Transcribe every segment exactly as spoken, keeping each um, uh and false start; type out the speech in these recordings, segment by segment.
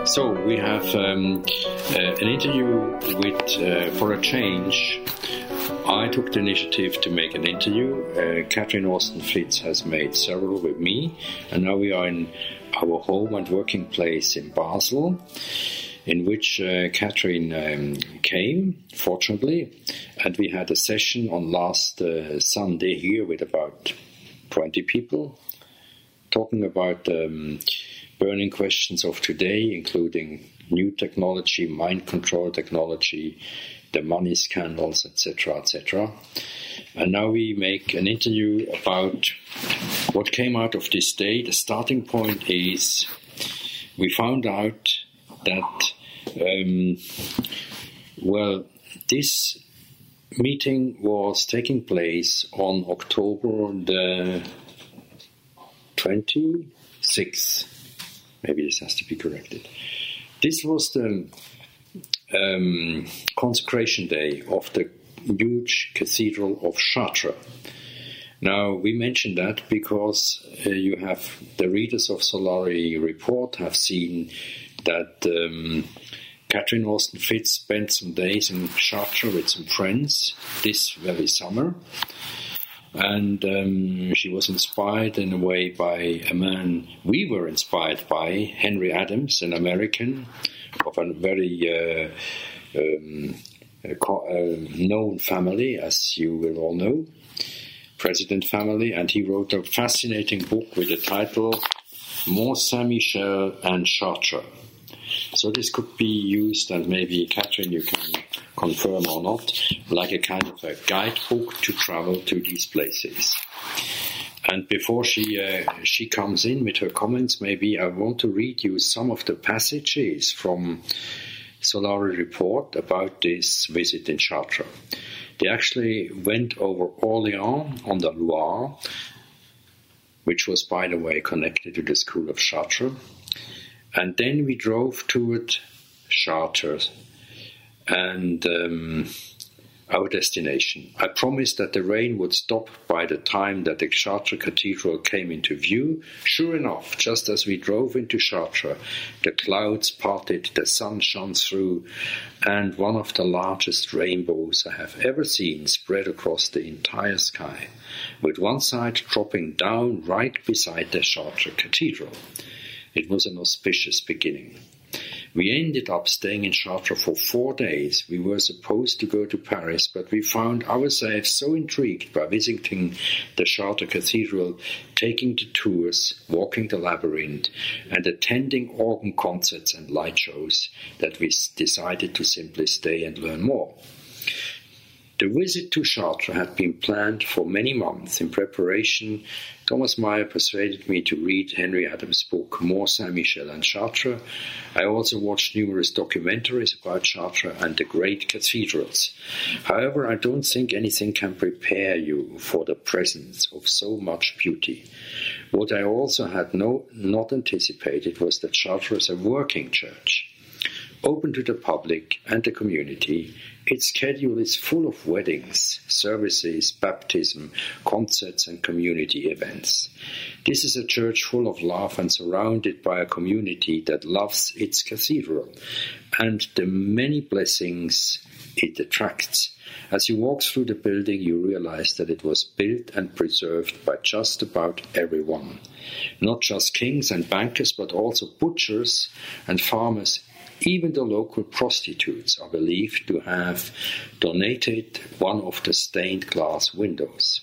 So we have um, uh, an interview with uh, For a Change. I took the initiative to make an interview. Uh, Catherine Austin Fitz has made several with me, and now we are in our home and working place in Basel, in which uh, Catherine um, came, fortunately, and we had a session on last uh, Sunday here with about twenty people, talking about um, burning questions of today, including new technology, mind control technology, the money scandals, et cetera, et cetera. And now we make an interview about what came out of this day. The starting point is we found out that, um, well, this meeting was taking place on October the twenty-sixth. Maybe this has to be corrected. This was the um, consecration day of the huge cathedral of Chartres. Now, we mention that because uh, you have the readers of Solari Report have seen that um, Catherine Austin Fitz spent some days in Chartres with some friends this very summer. And um, she was inspired in a way by a man we were inspired by, Henry Adams, an American of a very uh, um, uh, known family, as you will all know, President family, and he wrote a fascinating book with the title Mont Saint-Michel and Chartres. So this could be used, and maybe Catherine, you can confirm or not, like a kind of a guidebook to travel to these places. And before she uh, she comes in with her comments, maybe I want to read you some of the passages from Solari Report about this visit in Chartres. They actually went over Orléans on the Loire, which was, by the way, connected to the school of Chartres. And then we drove toward Chartres and um, our destination. I promised that the rain would stop by the time that the Chartres Cathedral came into view. Sure enough, just as we drove into Chartres, the clouds parted, the sun shone through, and one of the largest rainbows I have ever seen spread across the entire sky, with one side dropping down right beside the Chartres Cathedral. It was an auspicious beginning. We ended up staying in Chartres for four days. We were supposed to go to Paris, but we found ourselves so intrigued by visiting the Chartres Cathedral, taking the tours, walking the labyrinth, and attending organ concerts and light shows that we decided to simply stay and learn more. The visit to Chartres had been planned for many months. In preparation, Thomas Meyer persuaded me to read Henry Adams' book, Mont Saint-Michel and Chartres. I also watched numerous documentaries about Chartres and the great cathedrals. However, I don't think anything can prepare you for the presence of so much beauty. What I also had no, not anticipated was that Chartres is a working church, open to the public and the community. Its schedule is full of weddings, services, baptism, concerts and community events. This is a church full of love and surrounded by a community that loves its cathedral and the many blessings it attracts. As you walk through the building, you realize that it was built and preserved by just about everyone. Not just kings and bankers, but also butchers and farmers. Even the local prostitutes are believed to have donated one of the stained glass windows.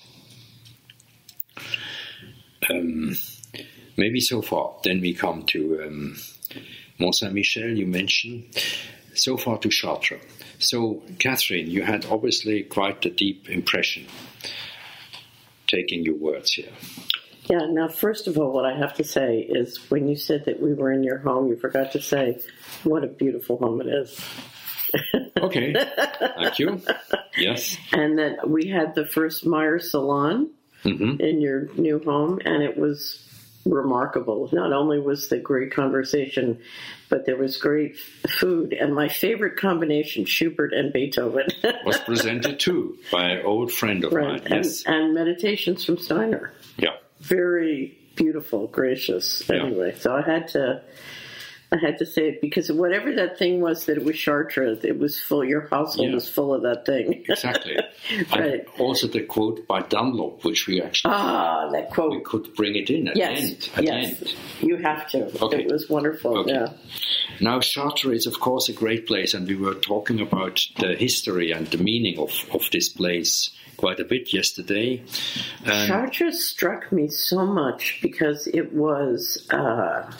Um, maybe so far. Then we come to um, Mont Saint-Michel, you mentioned. So far to Chartres. So, Catherine, you had obviously quite a deep impression, taking your words here. Yeah, now, first of all, what I have to say is when you said that we were in your home, you forgot to say what a beautiful home it is. Okay, thank you. Yes. And that we had the first Meyer Salon mm-hmm. in your new home, and it was remarkable. Not only was the great conversation, but there was great food. And my favorite combination, Schubert and Beethoven, was presented too by an old friend of right. mine. Yes. And, and meditations from Steiner. Yeah. Very beautiful, gracious. Anyway, yeah. So I had to I had to say it because whatever that thing was that it was Chartres, it was full, your household Yeah. was full of that thing. Exactly. Right. And also the quote by Dunlop, which we actually Ah, that we quote. could bring it in at Yes, the end. At yes. the end. You have to. Okay. It was wonderful, Okay. yeah. Now, Chartres is, of course, a great place, and we were talking about the history and the meaning of, of this place quite a bit yesterday. And Chartres struck me so much because it was, uh,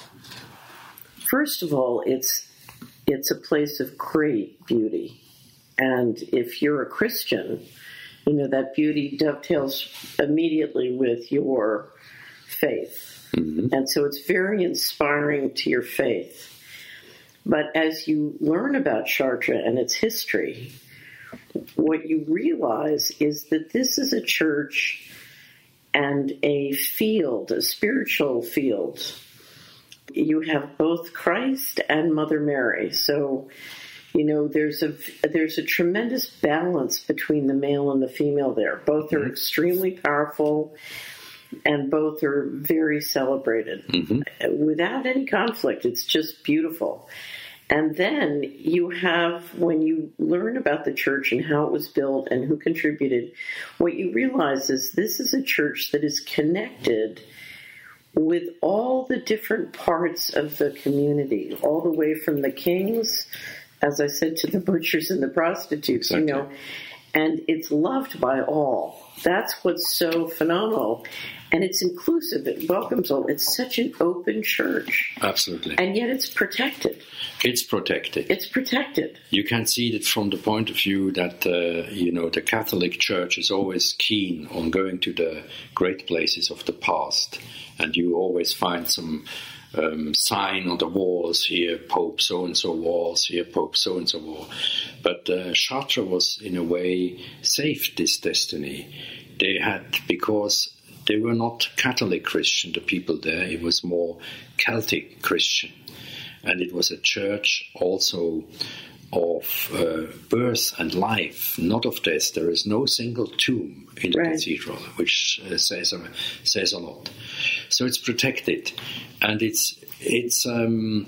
first of all, it's it's a place of great beauty. And if you're a Christian, you know, that beauty dovetails immediately with your faith. Mhm. And so it's very inspiring to your faith. But as you learn about Chartres and its history, what you realize is that this is a church and a field, a spiritual field. You have both Christ and Mother Mary. So, you know, there's a there's a tremendous balance between the male and the female there. Both are extremely powerful, and both are very celebrated Mm-hmm. without any conflict. It's just beautiful. And then you have, when you learn about the church and how it was built and who contributed, what you realize is this is a church that is connected with all the different parts of the community, all the way from the kings, as I said, to the butchers and the prostitutes, Exactly. you know, and it's loved by all. That's what's so phenomenal. And it's inclusive. It welcomes all. It's such an open church. Absolutely. And yet it's protected. It's protected. It's protected. You can see it from the point of view that, uh, you know, the Catholic Church is always keen on going to the great places of the past. And you always find some um, sign on the walls, here Pope so-and-so walls, here Pope so-and-so wall. But uh, Chartres was, in a way, saved this destiny. They had, because they were not Catholic Christian, the people there, it was more Celtic Christian. And it was a church also of uh, birth and life, not of death. There is no single tomb in the Right. cathedral, which uh, says a, says a lot. So it's protected, and it's it's um,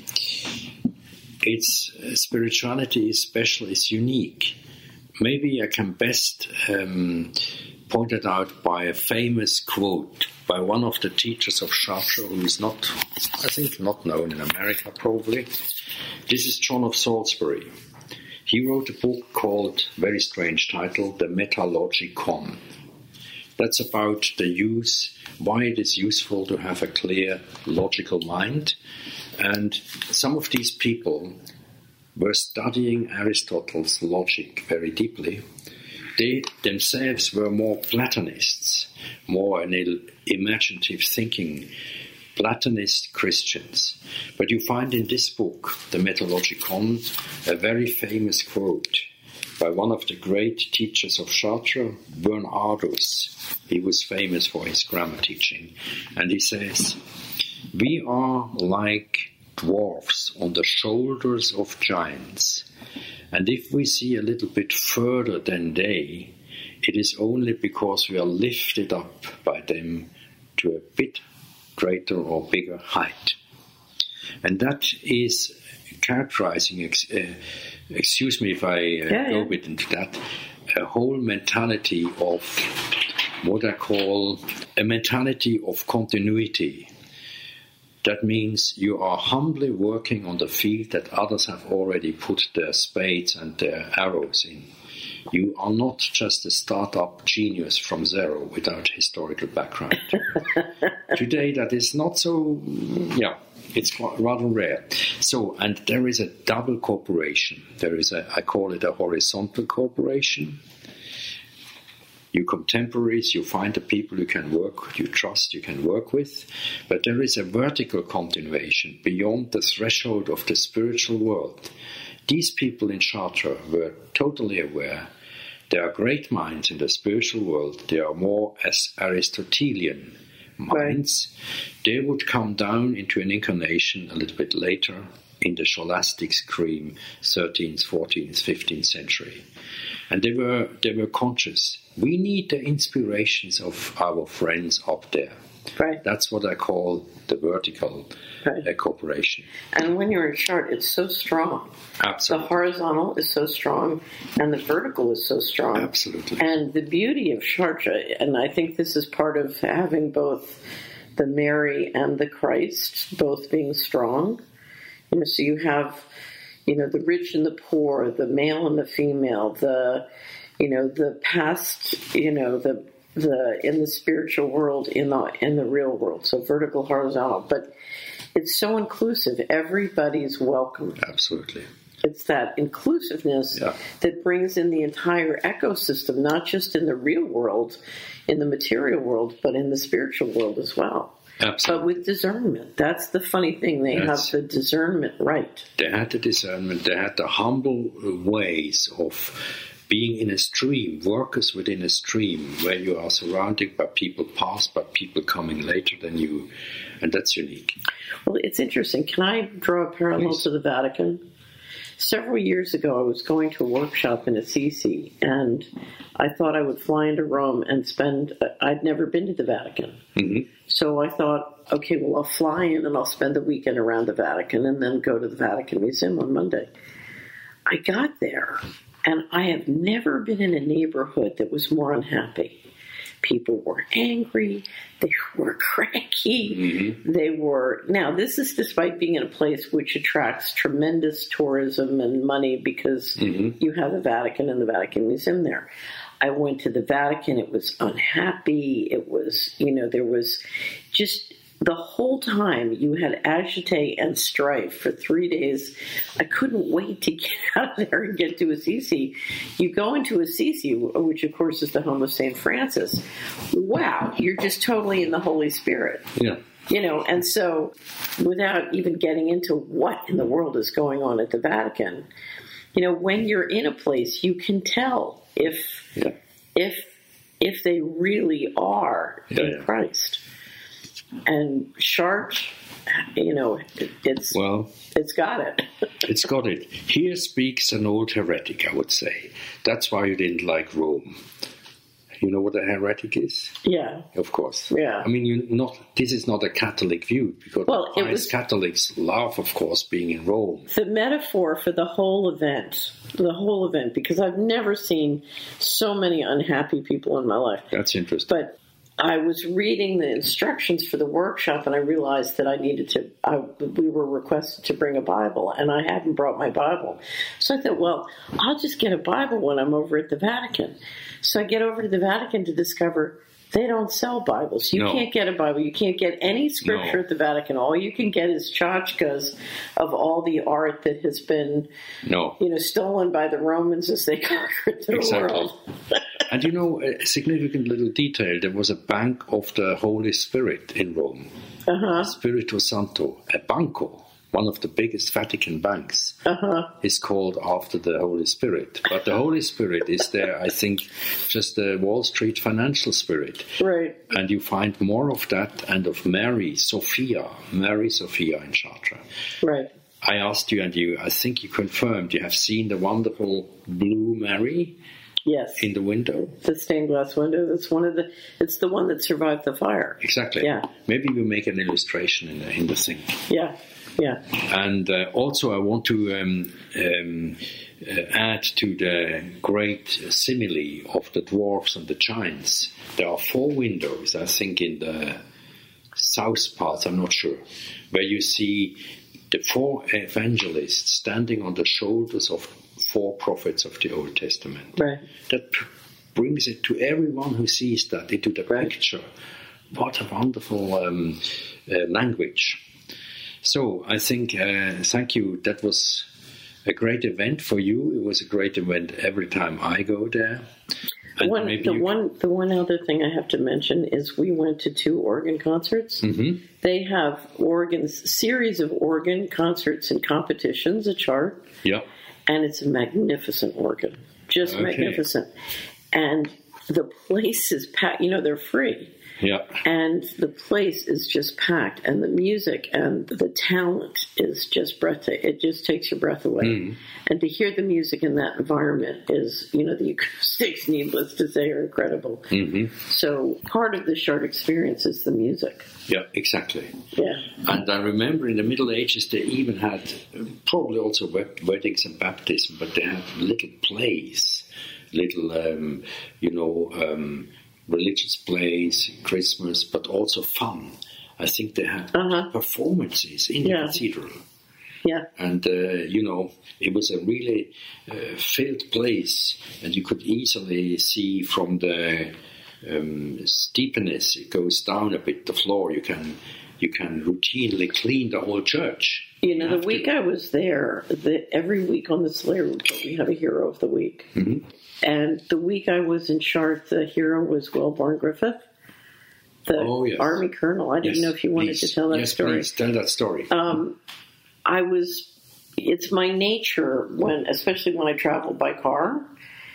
its spirituality is special, is unique. Maybe I can best um, point it out by a famous quote by one of the teachers of Chartres, who is not, I think, not known in America, probably. This is John of Salisbury. He wrote a book called, very strange title, The Metalogicon. That's about the use, why it is useful to have a clear, logical mind. And some of these people were studying Aristotle's logic very deeply. They themselves were more Platonists, more an imaginative thinking, Platonist Christians. But you find in this book, The Metalogicon, a very famous quote by one of the great teachers of Chartres, Bernardus. He was famous for his grammar teaching. And he says, "We are like dwarfs on the shoulders of giants. And if we see a little bit further than they, it is only because we are lifted up by them to a bit greater or bigger height." And that is characterizing, uh, excuse me if I uh, Yeah, go yeah. a bit into that, a whole mentality of what I call a mentality of continuity. That means you are humbly working on the field that others have already put their spades and their arrows in. You are not just a startup genius from zero without historical background. Today that is not so, yeah, it's quite, rather rare. So, and there is a double cooperation. There is a, I call it a horizontal cooperation. You contemporaries, you find the people you can work, you trust, you can work with. But there is a vertical continuation beyond the threshold of the spiritual world. These people in Chartres were totally aware there are great minds in the spiritual world. They are more as Aristotelian minds. Right. They would come down into an incarnation a little bit later in the scholastic stream, thirteenth, fourteenth, fifteenth century. And they were they were conscious. We need the inspirations of our friends up there. Right. That's what I call the vertical right. uh, cooperation. And when you're in Chartres, it's so strong. Absolutely. The horizontal is so strong, and the vertical is so strong. Absolutely. And the beauty of Chartres, and I think this is part of having both the Mary and the Christ, both being strong. You know, so you have, you know, the rich and the poor, the male and the female, the, you know, the past, you know, the the in the spiritual world, in the in the real world. So vertical, horizontal, but it's so inclusive. Everybody's welcome. Absolutely. It's that inclusiveness yeah. that brings in the entire ecosystem, not just in the real world, in the material world, but in the spiritual world as well. Absolutely. But with discernment. That's the funny thing. They That's, have the discernment right. They had the discernment. They had the humble ways of being in a stream, workers within a stream, where you are surrounded by people past, by people coming later than you. And that's unique. Well, it's interesting. Can I draw a parallel Please. to the Vatican? Several years ago, I was going to a workshop in Assisi, and I thought I would fly into Rome and spend, I'd never been to the Vatican. Mm-hmm. So I thought, okay, well, I'll fly in and I'll spend the weekend around the Vatican and then go to the Vatican Museum on Monday. I got there, and I have never been in a neighborhood that was more unhappy. People were angry. They were cranky. Mm-hmm. They were... Now, this is despite being in a place which attracts tremendous tourism and money because mm-hmm. you have the Vatican and the Vatican Museum there. I went to the Vatican. It was unhappy. It was, you know, there was just... The whole time you had agite and strife for three days. I couldn't wait to get out of there and get to Assisi. You go into Assisi, which of course is the home of Saint Francis. Wow, you're just totally in the Holy Spirit. Yeah. You know, and so without even getting into what in the world is going on at the Vatican, you know, when you're in a place, you can tell if yeah. if if they really are yeah, in yeah. Christ. And Chartres, you know, it's well, it's got it. It's got it. Here speaks an old heretic, I would say. That's why you didn't like Rome. You know what a heretic is? Yeah, of course. Yeah, I mean, you not. This is not a Catholic view because well, it was, Catholics love, of course, being in Rome. The metaphor for the whole event, the whole event, because I've never seen so many unhappy people in my life. That's interesting. But I was reading the instructions for the workshop, and I realized that I needed to, I, we were requested to bring a Bible, and I hadn't brought my Bible. So I thought, well, I'll just get a Bible when I'm over at the Vatican. So I get over to the Vatican to discover they don't sell Bibles. You no. can't get a Bible. You can't get any scripture no. at the Vatican. All you can get is tchotchkes of all the art that has been, no. you know, stolen by the Romans as they conquered the exactly. world. And you know, a significant little detail, there was a Bank of the Holy Spirit in Rome. Uh-huh. Spirito Santo, a banco, one of the biggest Vatican banks, uh-huh. is called after the Holy Spirit. But the Holy Spirit is there, I think, just the Wall Street financial spirit. Right. And you find more of that and of Mary Sophia, Mary Sophia in Chartres. Right. I asked you, and you, I think you confirmed, you have seen the wonderful blue Mary. Yes. In the window? The stained glass window. That's one of the, it's the one that survived the fire. Exactly. Yeah. Maybe we make an illustration in the, in the thing. Yeah. Yeah. And uh, also I want to um, um, uh, add to the great simile of the dwarfs and the giants. There are four windows, I think, in the south part, I'm not sure, where you see the four evangelists standing on the shoulders of four prophets of the Old Testament. Right. That p- brings it to everyone who sees that into the right. picture. What a wonderful um, uh, language. So I think, uh, thank you. That was a great event for you. It was a great event every time I go there. And one, the you... one, the one other thing I have to mention is we went to two organ concerts. Mm-hmm. They have organs, series of organ concerts and competitions at Chartres. Yeah. And it's a magnificent organ, just okay. magnificent. And the place is packed. You know, they're free. Yeah. And the place is just packed, and the music and the talent is just breathtaking. It just takes your breath away. Mm. And to hear the music in that environment is, you know, the acoustics, needless to say, are incredible. Mm-hmm. So part of the Chartres experience is the music. Yeah, exactly. Yeah. And I remember in the Middle Ages they even had, probably also weddings and baptism, but they had little plays, little, um, you know, um, religious plays, Christmas, but also fun. I think they had uh-huh. performances in yeah. the cathedral. Yeah. And, uh, you know, it was a really uh, filled place, and you could easily see from the um, steepness, it goes down a bit, the floor, you can you can routinely clean the whole church. You know, the week to. I was there, the, every week on the Slayer report, we have a hero of the week. Mm-hmm. And the week I was in Chartres, the hero was Wellborn Griffith, the oh, yes. Army colonel. I didn't yes, know if you wanted please. to tell that yes, story. Please, tell that story. Um, I was, it's my nature, when, especially when I travel by car,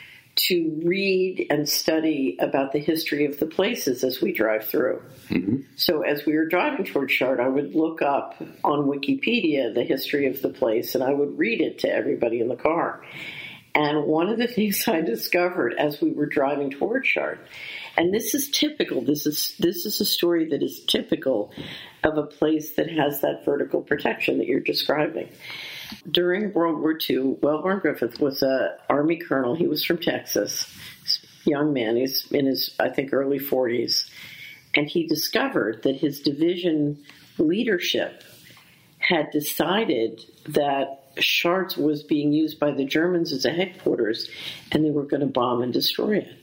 to read and study about the history of the places as we drive through. Mm-hmm. So as we were driving toward Chartres, I would look up on Wikipedia the history of the place, and I would read it to everybody in the car. And one of the things I discovered as we were driving toward Chartres, and this is typical, this is this is a story that is typical of a place that has that vertical protection that you're describing. During World War Two, Wellborn Griffith was an Army colonel. He was from Texas, young man. He's in his, I think, early forties. And he discovered that his division leadership had decided that Chartres was being used by the Germans as a headquarters, and they were going to bomb and destroy it.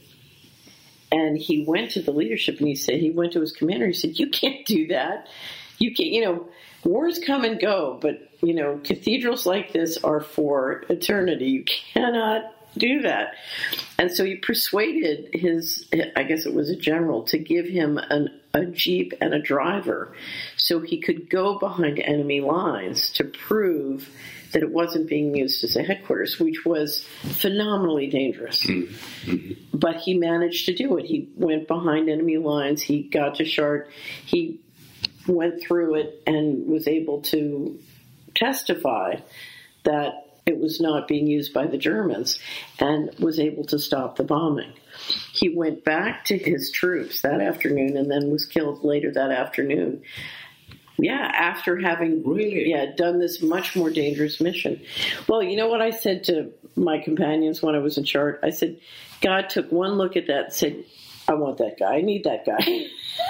And he went to the leadership, and he said, he went to his commander, he said, you can't do that. You can't, you know, wars come and go, but, you know, cathedrals like this are for eternity. You cannot do that. And so he persuaded his, I guess it was a general, to give him an, a jeep and a driver so he could go behind enemy lines to prove that it wasn't being used as a headquarters, which was phenomenally dangerous. Mm-hmm. But he managed to do it. He went behind enemy lines. He got to Chartres. He went through it and was able to testify that it was not being used by the Germans, and was able to stop the bombing. He went back to his troops that afternoon and then was killed later that afternoon. Yeah, after having really? yeah done this much more dangerous mission. Well, you know what I said to my companions when I was in Chartres? I said, God took one look at that and said, I want that guy. I need that guy.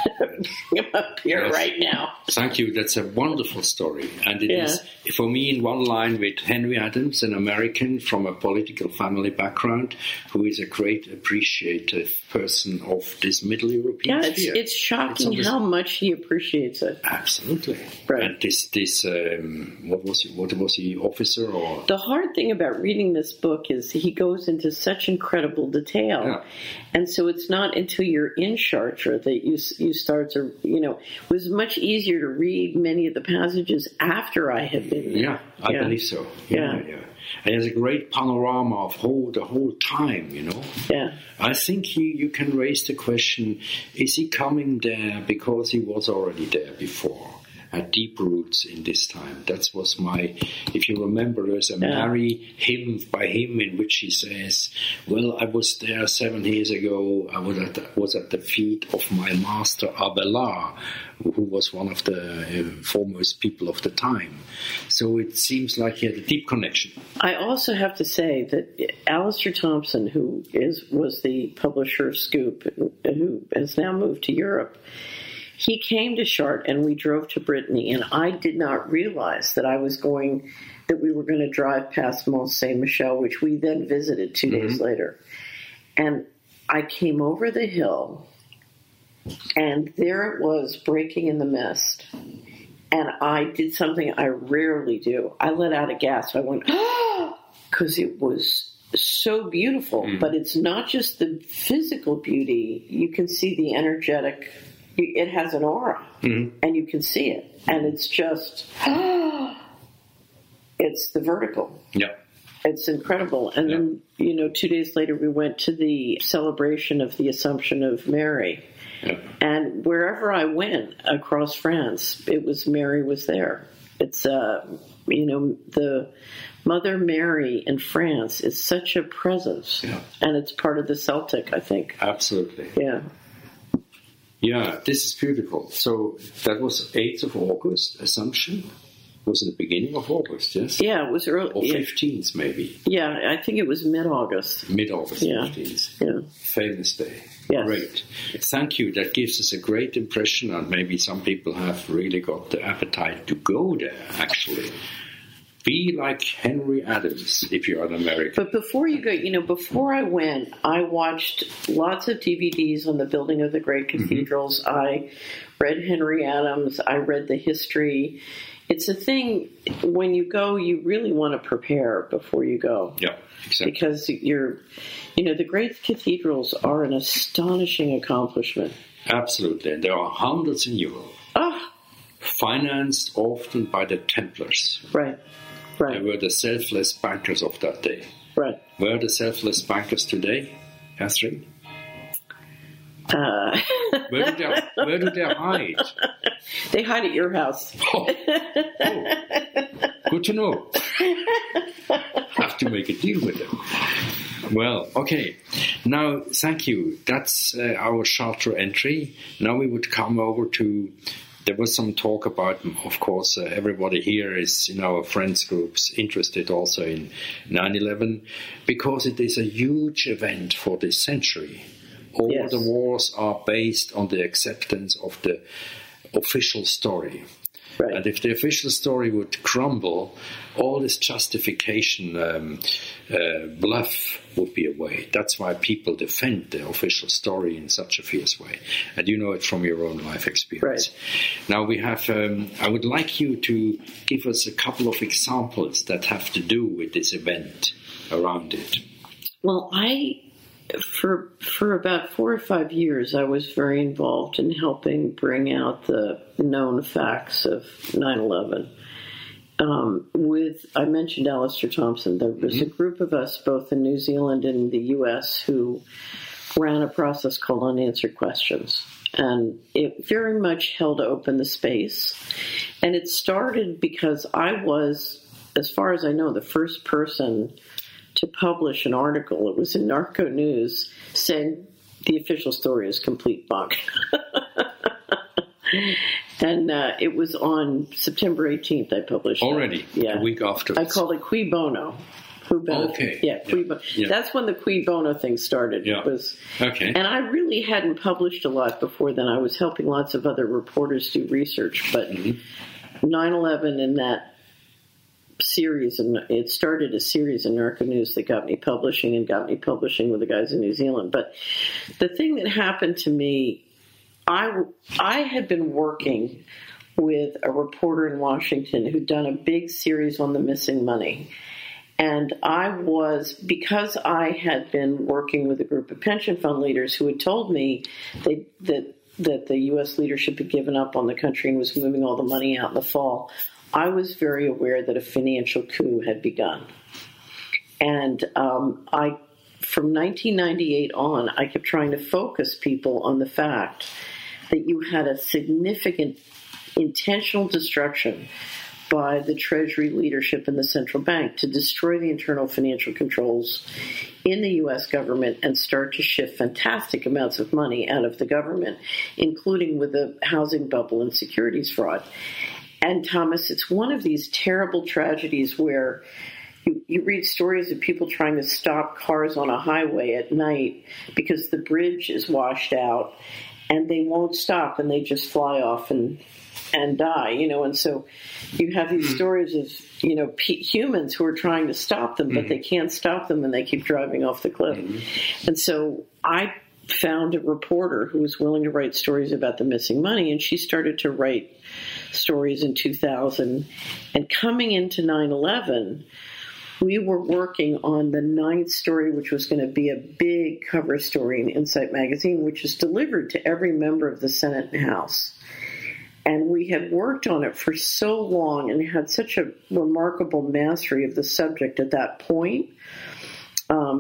I'm up here yes. right now. Thank you. That's a wonderful story. And it yeah. is, for me, in one line with Henry Adams, an American from a political family background, who is a great appreciative person of this Middle European yeah, it's, sphere. It's shocking it's how much he appreciates it. Absolutely. Right. And this, this um, what was he, what was he, officer? Or The hard thing about reading this book is he goes into such incredible detail. Yeah. And so it's not until you're in Chartres that you you start to, you know, it was much easier to read many of the passages after I had been there. Yeah, I yeah. believe so. Yeah, yeah. yeah. And it has a great panorama of whole the whole time, you know. Yeah. I think he, you can raise the question, is he coming there because he was already there before? Had deep roots in this time. That was my, if you remember, there's a yeah. Mary hymn by him in which he says, well, I was there seven years ago, I was at the, was at the feet of my master Abelard, who was one of the uh, foremost people of the time. So it seems like he had a deep connection. I also have to say that Alistair Thompson, who is was the publisher of Scoop, who has now moved to Europe, he came to Chartres and we drove to Brittany, and I did not realize that I was going, that we were going to drive past Mont Saint-Michel, which we then visited two mm-hmm. days later. And I came over the hill, and there it was breaking in the mist. And I did something I rarely do. I let out a gasp. I went, ah, because it was so beautiful. Mm. But it's not just the physical beauty. You can see the energetic. It has an aura, mm-hmm. and you can see it. And it's just, ah, it's the vertical. Yeah. It's incredible. And yeah. then, you know, two days later we went to the celebration of the Assumption of Mary. Yeah. And wherever I went across France, it was Mary was there. It's, uh, you know, the Mother Mary in France is such a presence. Yeah. And it's part of the Celtic, I think. Absolutely. Yeah. Yeah, this is beautiful. So that was eighth of August, Assumption. It was in the beginning of August, yes? Yeah, it was early. Or fifteenth, maybe. Yeah, I think it was mid-August. Mid-August, yeah. fifteenth. Yeah. Famous day. Yes. Great. Thank you. That gives us a great impression, and maybe some people have really got the appetite to go there, actually. Be like Henry Adams if you're an American. But before you go, you know, before I went, I watched lots of D V Ds on the building of the great cathedrals. Mm-hmm. I read Henry Adams. I read the history. It's a thing, when you go, you really want to prepare before you go. Yeah, exactly. Because you're, you know, the great cathedrals are an astonishing accomplishment. Absolutely. And there are hundreds in Europe. Ah. Financed often by the Templars. Right. Right. They were the selfless bankers of that day. Right. Where are the selfless bankers today, Catherine? Uh. where, do they, where do they hide? They hide at your house. Oh. Oh. Good to know. Have to make a deal with them. Well, okay. Now, thank you. That's uh, our Chartres entry. Now we would come over to... There was some talk about, of course, uh, everybody here is in our friends groups interested also in nine eleven, because it is a huge event for this century. All yes. the wars are based on the acceptance of the official story. Right. And if the official story would crumble, all this justification um, uh, bluff would be away. That's why people defend the official story in such a fierce way. And you know it from your own life experience. Right. Now we have, um, I would like you to give us a couple of examples that have to do with this event around it. Well, I... For for about four or five years, I was very involved in helping bring out the known facts of nine eleven. Um, with, I mentioned Alistair Thompson. There was mm-hmm. a group of us, both in New Zealand and the U S, who ran a process called Unanswered Questions. And it very much held open the space. And it started because I was, as far as I know, the first person to publish an article. It was in Narco News saying the official story is complete bunk. And uh, it was on September eighteenth I published Already? That. Yeah. A week afterwards. I called it Cui Bono. Cui Bono. Okay. Yeah, Cui yeah. Bono. Yeah. That's when the Cui Bono thing started. Yeah. It was, okay. And I really hadn't published a lot before then. I was helping lots of other reporters do research. But mm-hmm. nine eleven and that series, and it started a series in Narco News that got me publishing and got me publishing with the guys in New Zealand. But the thing that happened to me, I, I had been working with a reporter in Washington who'd done a big series on the missing money. And I was, because I had been working with a group of pension fund leaders who had told me they, that, that the U S leadership had given up on the country and was moving all the money out in the fall, I was very aware that a financial coup had begun. And um, I, from nineteen ninety-eight on, I kept trying to focus people on the fact that you had a significant intentional destruction by the Treasury leadership and the central bank to destroy the internal financial controls in the U S government and start to shift fantastic amounts of money out of the government, including with the housing bubble and securities fraud. And Thomas, it's one of these terrible tragedies where you, you read stories of people trying to stop cars on a highway at night because the bridge is washed out and they won't stop and they just fly off and and die, you know. And so you have these mm-hmm. stories of, you know, p- humans who are trying to stop them, but mm-hmm. they can't stop them and they keep driving off the cliff. Mm-hmm. And so I found a reporter who was willing to write stories about the missing money, and she started to write stories in two thousand. And coming into nine eleven, we were working on the ninth story, which was going to be a big cover story in Insight magazine, which was delivered to every member of the Senate and House. And we had worked on it for so long and had such a remarkable mastery of the subject at that point. Um,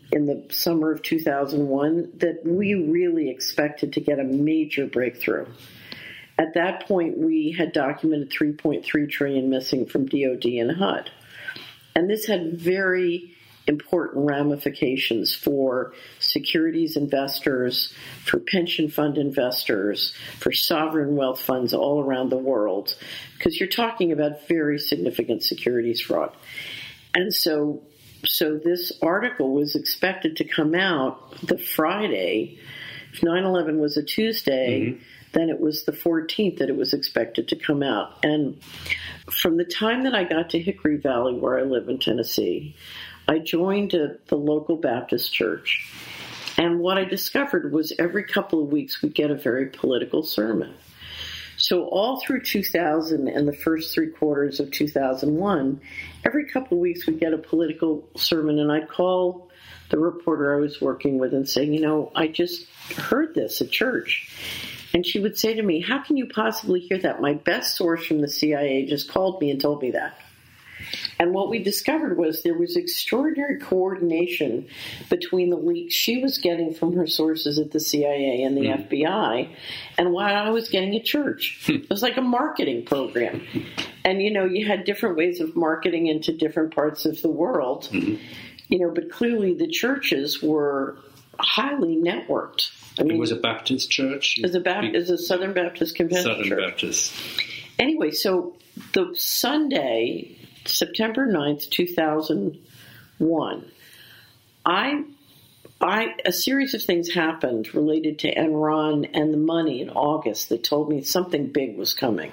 in the summer of two thousand one that we really expected to get a major breakthrough. At that point, we had documented three point three trillion dollars missing from D O D and H U D. And this had very important ramifications for securities investors, for pension fund investors, for sovereign wealth funds all around the world, because you're talking about very significant securities fraud. And so, so this article was expected to come out the Friday. If nine eleven was a Tuesday, mm-hmm. then it was the fourteenth that it was expected to come out. And from the time that I got to Hickory Valley, where I live in Tennessee, I joined a, the local Baptist church, and what I discovered was every couple of weeks we'd get a very political sermon. So all through two thousand and the first three quarters of two thousand one, every couple of weeks we'd get a political sermon, and I'd call the reporter I was working with and say, you know, I just heard this at church. And she would say to me, how can you possibly hear that? My best source from the C I A just called me and told me that. And what we discovered was there was extraordinary coordination between the leaks she was getting from her sources at the C I A and the mm. F B I and what I was getting at church. It was like a marketing program. And, you know, you had different ways of marketing into different parts of the world, mm-hmm. you know, but clearly the churches were highly networked. I mean, it was a Baptist church? It was a, Baptist, it was a Southern Baptist Convention Southern church. Baptist. Anyway, so the Sunday, September ninth, two thousand one, I, I, a series of things happened related to Enron and the money in August that told me something big was coming.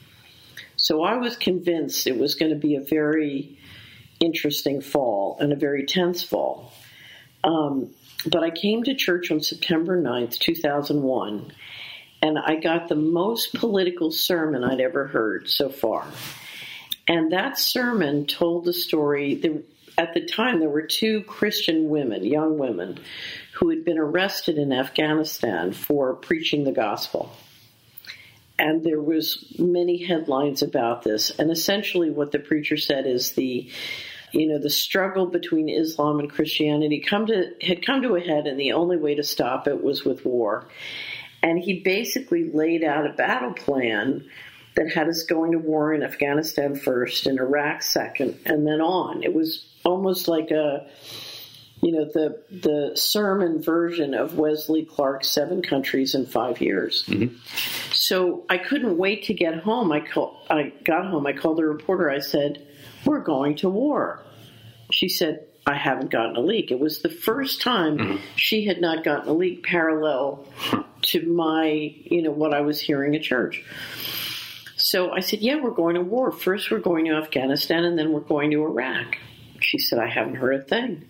So I was convinced it was going to be a very interesting fall and a very tense fall. Um, but I came to church on September ninth, two thousand one, and I got the most political sermon I'd ever heard so far. And that sermon told the story. There, at the time, there were two Christian women, young women, who had been arrested in Afghanistan for preaching the gospel. And there was many headlines about this. And essentially what the preacher said is the, you know, the struggle between Islam and Christianity come to had come to a head, and the only way to stop it was with war. And he basically laid out a battle plan that had us going to war in Afghanistan first, in Iraq second, and then on. It was almost like a, you know, the the sermon version of Wesley Clark's Seven Countries in Five Years. Mm-hmm. So I couldn't wait to get home. I call, I got home. I called the reporter. I said, "We're going to war." She said, "I haven't gotten a leak." It was the first time mm-hmm. she had not gotten a leak parallel to my, you know, what I was hearing at church. So I said, yeah, we're going to war. First we're going to Afghanistan, and then we're going to Iraq. She said, I haven't heard a thing.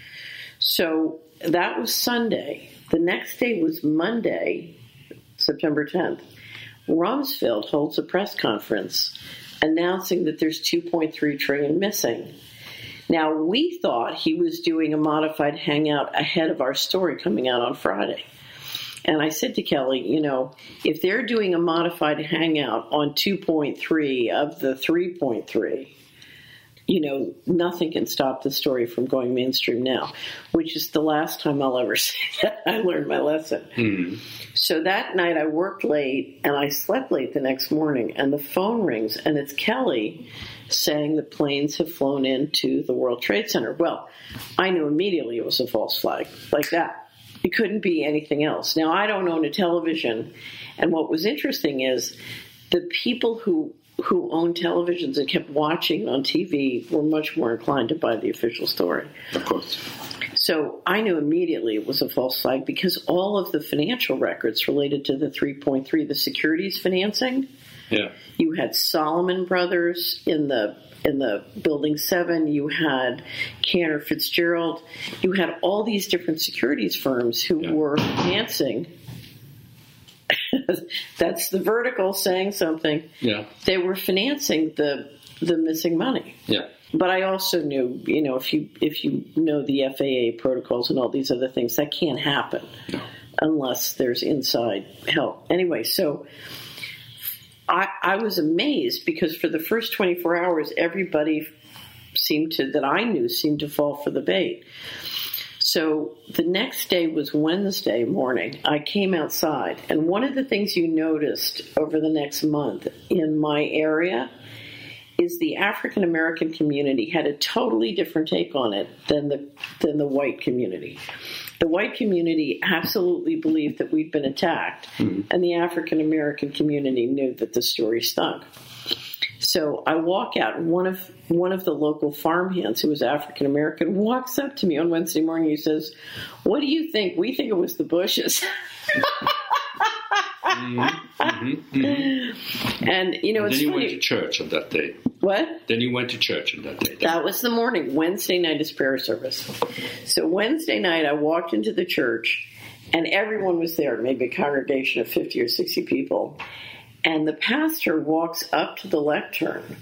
So that was Sunday. The next day was Monday, September tenth. Rumsfeld holds a press conference announcing that there's two point three trillion dollars missing. Now, we thought he was doing a modified hangout ahead of our story coming out on Friday. And I said to Kelly, you know, if they're doing a modified hangout on two point three of the three point three, you know, nothing can stop the story from going mainstream now, which is the last time I'll ever say that. I learned my lesson. Mm-hmm. So that night I worked late, and I slept late the next morning, and the phone rings, and it's Kelly saying the planes have flown into the World Trade Center. Well, I knew immediately it was a false flag, like that. It couldn't be anything else. Now, I don't own a television, and what was interesting is the people who who owned televisions and kept watching on T V were much more inclined to buy the official story. Of course. So I knew immediately it was a false flag because all of the financial records related to the three point three, the securities financing, yeah, you had Solomon Brothers in the in the Building seven, you had Cantor Fitzgerald, you had all these different securities firms who yeah. were financing. That's the vertical saying something. Yeah. They were financing the the missing money. Yeah. But I also knew, you know, if you if you know the F A A protocols and all these other things, that can't happen no. unless there's inside help. Anyway, so I, I was amazed because for the first twenty-four hours, everybody seemed to, that I knew, seemed to fall for the bait. So the next day was Wednesday morning. I came outside, and one of the things you noticed over the next month in my area is the African American community had a totally different take on it than the than the white community. The white community absolutely believed that we'd been attacked, mm-hmm. and the African American community knew that the story stunk. So I walk out, and one of one of the local farmhands, who was African American, walks up to me on Wednesday morning. He says, "What do you think? We think it was the Bushes." mm-hmm, mm-hmm, mm-hmm. And you know, and it's then you funny. went to church on that day. What? Then you went to church on that day. That was the morning. Wednesday night is prayer service. So Wednesday night, I walked into the church, and everyone was there. Maybe a congregation of fifty or sixty people. And the pastor walks up to the lectern,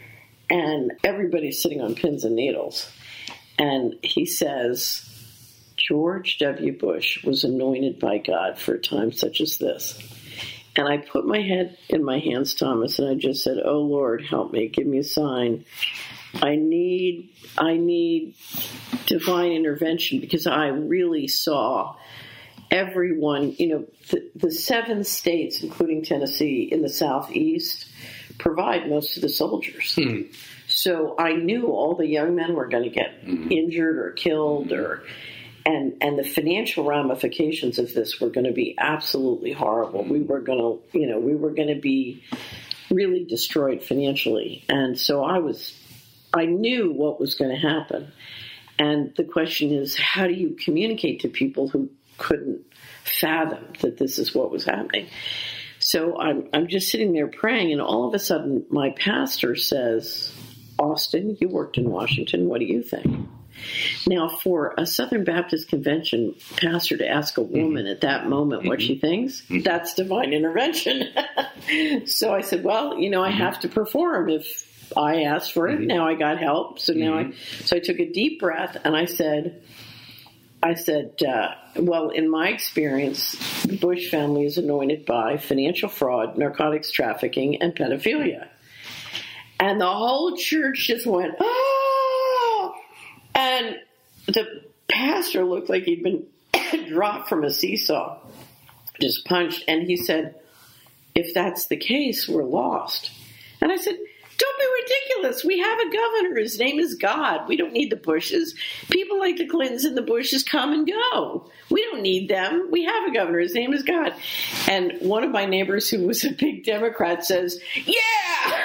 and everybody's sitting on pins and needles. And he says, George W. Bush was anointed by God for a time such as this. And I put my head in my hands, Thomas, and I just said, oh, Lord, help me. Give me a sign. I need, I need divine intervention, because I really saw everyone, you know, the, the seven states, including Tennessee, in the Southeast, provide most of the soldiers. Hmm. So I knew all the young men were going to get hmm. injured or killed, or and and the financial ramifications of this were going to be absolutely horrible. We were going to, you know, we were going to be really destroyed financially. And so I was, I knew what was going to happen. And the question is, how do you communicate to people who couldn't fathom that this is what was happening? So I'm I'm just sitting there praying, and all of a sudden my pastor says, Austin, you worked in Washington. What do you think? Now, for a Southern Baptist Convention pastor to ask a woman at that moment mm-hmm. what she thinks, mm-hmm. that's divine intervention. So I said, well, you know, I have to perform if I asked for it. Mm-hmm. Now I got help. So now mm-hmm. I, so I took a deep breath, and I said, I said, uh, well, in my experience, the Bush family is anointed by financial fraud, narcotics trafficking, and pedophilia. And the whole church just went, oh! And the pastor looked like he'd been dropped from a seesaw, just punched. And he said, if that's the case, we're lost. And I said, don't be ridiculous. We have a governor. His name is God. We don't need the Bushes. People like the Clintons and the Bushes come and go. We don't need them. We have a governor. His name is God. And one of my neighbors, who was a big Democrat, says, yeah!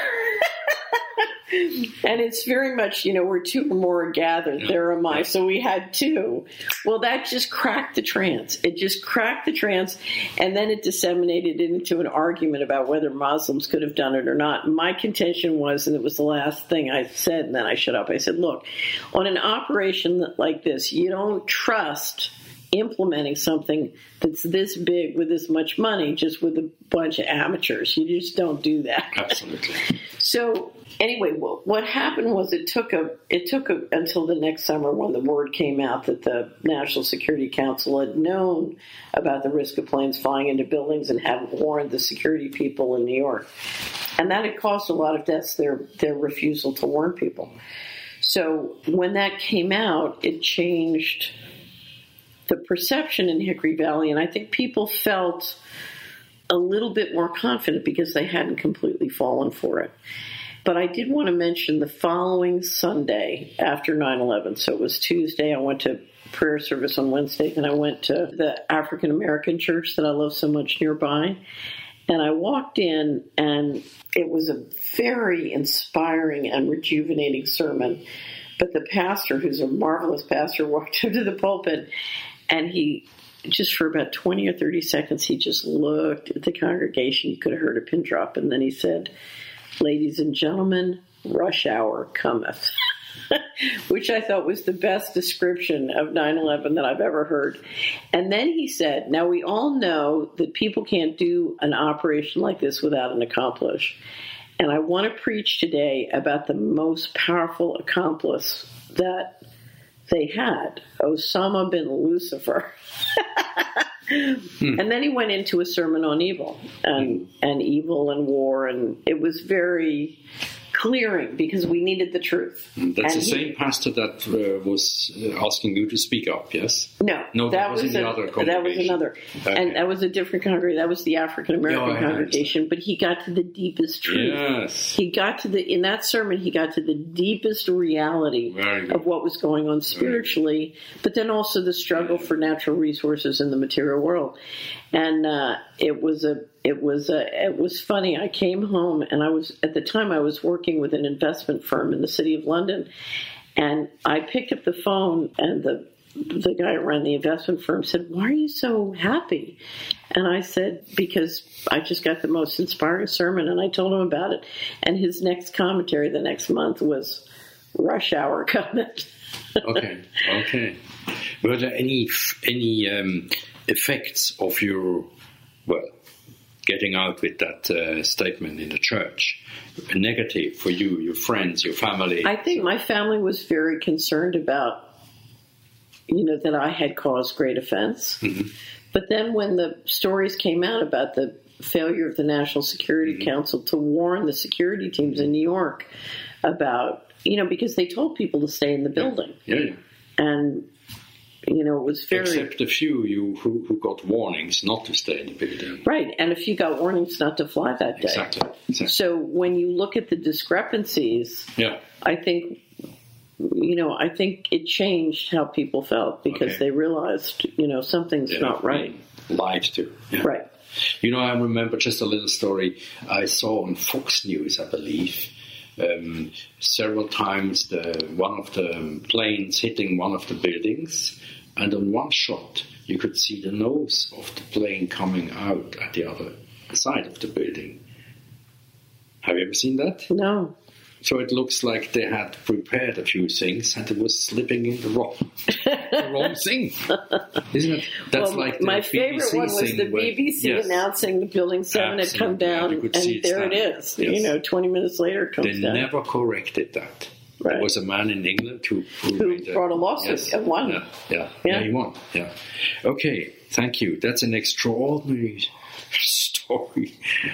And it's very much, you know, where two or more are gathered, yeah. there am I. Yeah. So we had two. Well, that just cracked the trance. It just cracked the trance, and then it disseminated into an argument about whether Muslims could have done it or not. My contention was, and it was the last thing I said, and then I shut up, I said, look, on an operation like this, you don't trust implementing something that's this big with this much money just with a bunch of amateurs. You just don't do that. Absolutely. So anyway, what, what happened was it took a it took a, until the next summer when the word came out that the National Security Council had known about the risk of planes flying into buildings and hadn't warned the security people in New York. And that had caused a lot of deaths, their their refusal to warn people. So when that came out, it changed the perception in Hickory Valley, and I think people felt a little bit more confident because they hadn't completely fallen for it. But I did want to mention the following Sunday after nine eleven. So it was Tuesday. I went to prayer service on Wednesday, and I went to the African American church that I love so much nearby. And I walked in, and it was a very inspiring and rejuvenating sermon. But the pastor, who's a marvelous pastor, walked into the pulpit, and he, just for about twenty or thirty seconds, he just looked at the congregation. You could have heard a pin drop. And then he said, ladies and gentlemen, rush hour cometh, which I thought was the best description of nine eleven that I've ever heard. And then he said, now we all know that people can't do an operation like this without an accomplice. And I want to preach today about the most powerful accomplice that they had, Osama bin Lucifer. hmm. And then he went into a sermon on evil and, and evil and war, and it was very clearing because we needed the truth. That's and the he, same pastor that uh, was uh, asking you to speak up, yes? No, no, that, that was, was in a, the other that congregation. was another, okay. and that was a different congregation. That was the African American No, congregation. But he got to the deepest truth. Yes, he got to the in that sermon. He got to the deepest reality of what was going on spiritually, but then also the struggle for natural resources in the material world. And uh, it was a, it was a, it was funny. I came home, and I was at the time I was working with an investment firm in the city of London, and I picked up the phone, and the the guy who ran the investment firm said, "Why are you so happy?" And I said, "Because I just got the most inspiring sermon," and I told him about it. And his next commentary the next month was rush hour comment. okay, okay. Were there any any um, effects of your, well, getting out with that uh, statement in the church, negative for you, your friends, your family? I think my family was very concerned about, you know, that I had caused great offense. Mm-hmm. But then when the stories came out about the failure of the National Security mm-hmm. Council to warn the security teams in New York about, you know, because they told people to stay in the building. Yeah, yeah. yeah. And, you know, it was very... Except a few you who, who got warnings not to stay in the building. Right, and a few got warnings not to fly that day. Exactly. exactly. So when you look at the discrepancies, yeah. I think... You know, I think it changed how people felt because okay. they realized, you know, something's yeah, not right. Lied to. Yeah. Right. You know, I remember just a little story I saw on Fox News, I believe, um, several times the one of the planes hitting one of the buildings, and on one shot you could see the nose of the plane coming out at the other side of the building. Have you ever seen that? No. So it looks like they had prepared a few things and it was slipping in the wrong, the wrong thing. Isn't it? That's well, like the my B B C favorite one was the B B C yes. announcing the Building seven Absolutely. Had come down, and it there it is. Yes. You know, twenty minutes later it comes they down. They never corrected that. Right. There was a man in England who, who, who brought a lawsuit yes. and won. Yeah. Yeah. yeah, yeah, he won. Yeah. Okay, thank you. That's an extraordinary story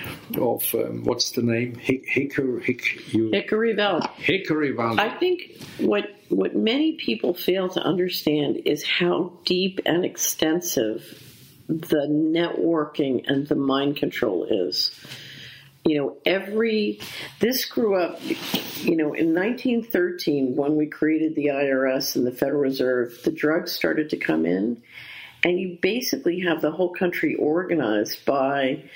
of um, what's the name? Hick, Hicker, Hick, you, Hickory Valley. Hickory Valley. I think what what many people fail to understand is how deep and extensive the networking and the mind control is. You know, every this grew up. You know, in nineteen thirteen, when we created the I R S and the Federal Reserve, the drugs started to come in. And you basically have the whole country organized by,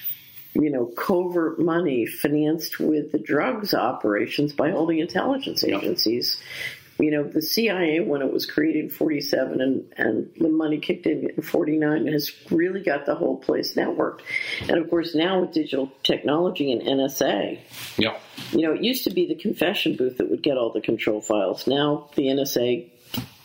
you know, covert money financed with the drugs operations by all the intelligence agencies. Yep. You know, the C I A, when it was created in forty-seven and, and the money kicked in in forty-nine, has really got the whole place networked. And, of course, now with digital technology and N S A, yep. you know, it used to be the confession booth that would get all the control files. Now the N S A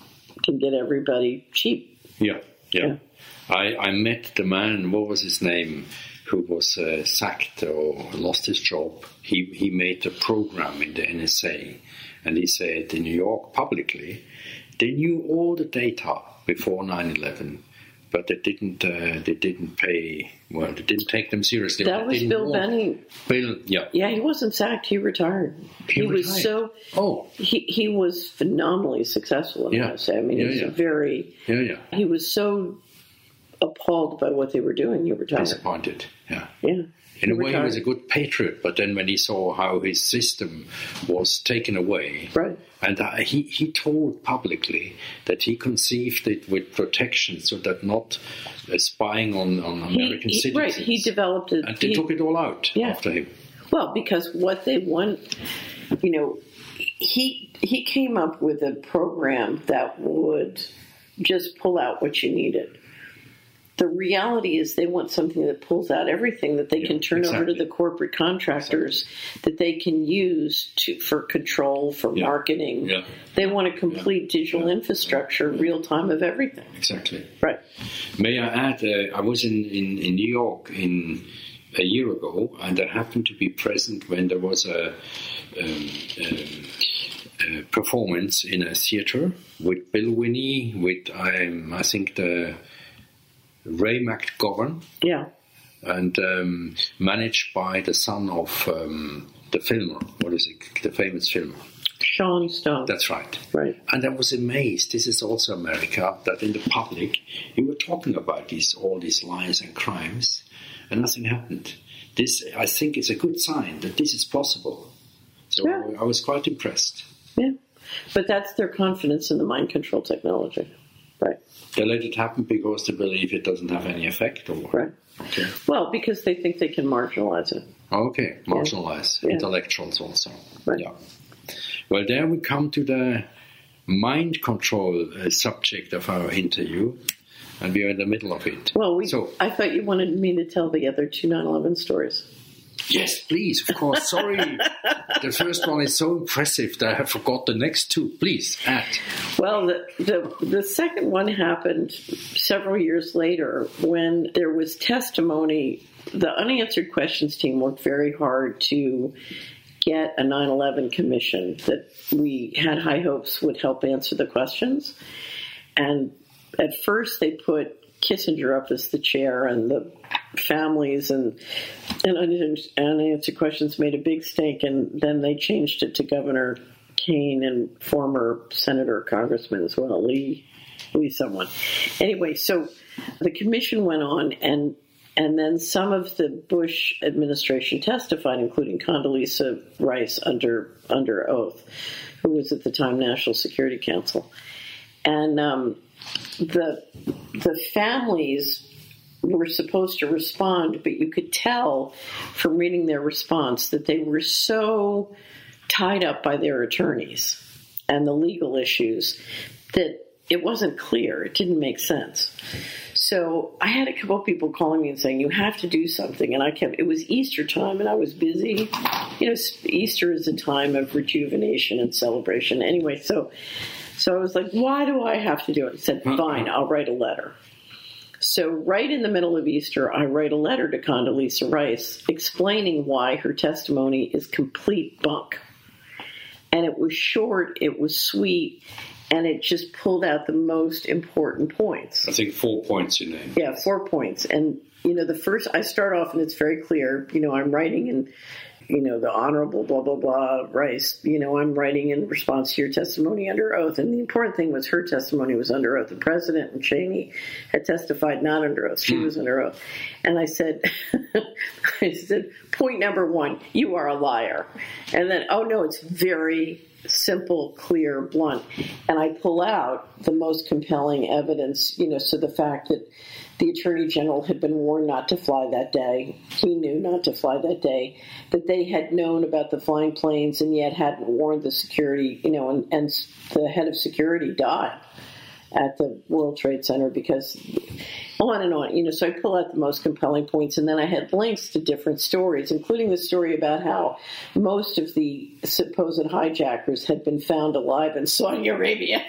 can get everybody cheap. Yeah. Yeah. yeah. I, I met the man, what was his name, who was uh, sacked or lost his job. He he made a program in the N S A, and he said in New York publicly, they knew all the data before nine eleven, but they didn't uh, they didn't pay, well, they didn't take them seriously. That was Bill Benning. Bill, yeah. Yeah, he wasn't sacked, he retired. He, he retired. was so, oh. he, he was phenomenally successful in yeah. the N S A. I mean, yeah, he was yeah. very, yeah, yeah. he was so appalled by what they were doing, he retired. Disappointed, yeah. Yeah. In a way, he was a good patriot, but then when he saw how his system was taken away, right. and uh, he, he told publicly that he conceived it with protection so that not uh, spying on, on American he, he, citizens. Right, he developed it. And they he, took it all out yeah. after him. Well, because what they want, you know, he he came up with a program that would just pull out what you needed. The reality is they want something that pulls out everything that they yeah, can turn exactly. over to the corporate contractors exactly. that they can use to for control, for yeah. marketing. Yeah. They want a complete yeah. digital yeah. infrastructure, yeah. real time of everything. Exactly. Right. May I add, uh, I was in, in, in New York in a year ago, and I happened to be present when there was a, um, um, a performance in a theater with Bill Winnie, with um, I think the Ray McGovern, yeah, and um, managed by the son of um, the filmer. What is it? The famous filmer. Sean Stone. That's right. Right. And I was amazed, this is also America, that in the public, you were talking about these all these lies and crimes, and nothing happened. This, I think, is a good sign that this is possible. So Yeah. I was quite impressed. Yeah. But that's their confidence in the mind control technology. Right. They let it happen because they believe it doesn't have any effect, or what? Right. Okay. Well, because they think they can marginalize it. Okay, marginalize Yeah. intellectuals also. Right. Yeah. Well, there we come to the mind control uh, subject of our interview, and we are in the middle of it. Well, we, so, I thought you wanted me to tell the other two nine eleven stories. yes, please, of course. Sorry. The first one is so impressive that I have forgot the next two. Please, add. Well, the, the the second one happened several years later when there was testimony. The unanswered questions team worked very hard to get a nine eleven commission that we had high hopes would help answer the questions. And at first they put Kissinger up as the chair, and the families and, and unanswered questions made a big stake, and then they changed it to Governor Kane and former Senator Congressman as well, Lee, Lee someone. Anyway, so the commission went on, and and then some of the Bush administration testified, including Condoleezza Rice under under oath, who was at the time National Security Council. And um, the the families were supposed to respond, but you could tell from reading their response that they were so tied up by their attorneys and the legal issues that it wasn't clear. It didn't make sense. So I had a couple of people calling me and saying, you have to do something. And I kept, it was Easter time and I was busy. You know, Easter is a time of rejuvenation and celebration. Anyway, so so I was like, why do I have to do it? I said, fine, I'll write a letter. So right in the middle of Easter, I write a letter to Condoleezza Rice explaining why her testimony is complete bunk. And it was short, it was sweet, and it just pulled out the most important points. I think four points you named. Yeah, four points. And, you know, the first, I start off and it's very clear, you know, I'm writing in, you know, the Honorable blah, blah, blah, Rice, you know, I'm writing in response to your testimony under oath. And the important thing was her testimony was under oath. The president and Cheney had testified not under oath. She mm. was under oath. And I said, I said, point number one, you are a liar. And then, oh no, it's very simple, clear, blunt. And I pull out the most compelling evidence, you know, so the fact that the Attorney General had been warned not to fly that day. He knew not to fly that day. That they had known about the flying planes and yet hadn't warned the security, you know, and, and the head of security died at the World Trade Center because on and on. You know, so I pull out the most compelling points, and then I had links to different stories, including the story about how most of the supposed hijackers had been found alive in Saudi Arabia.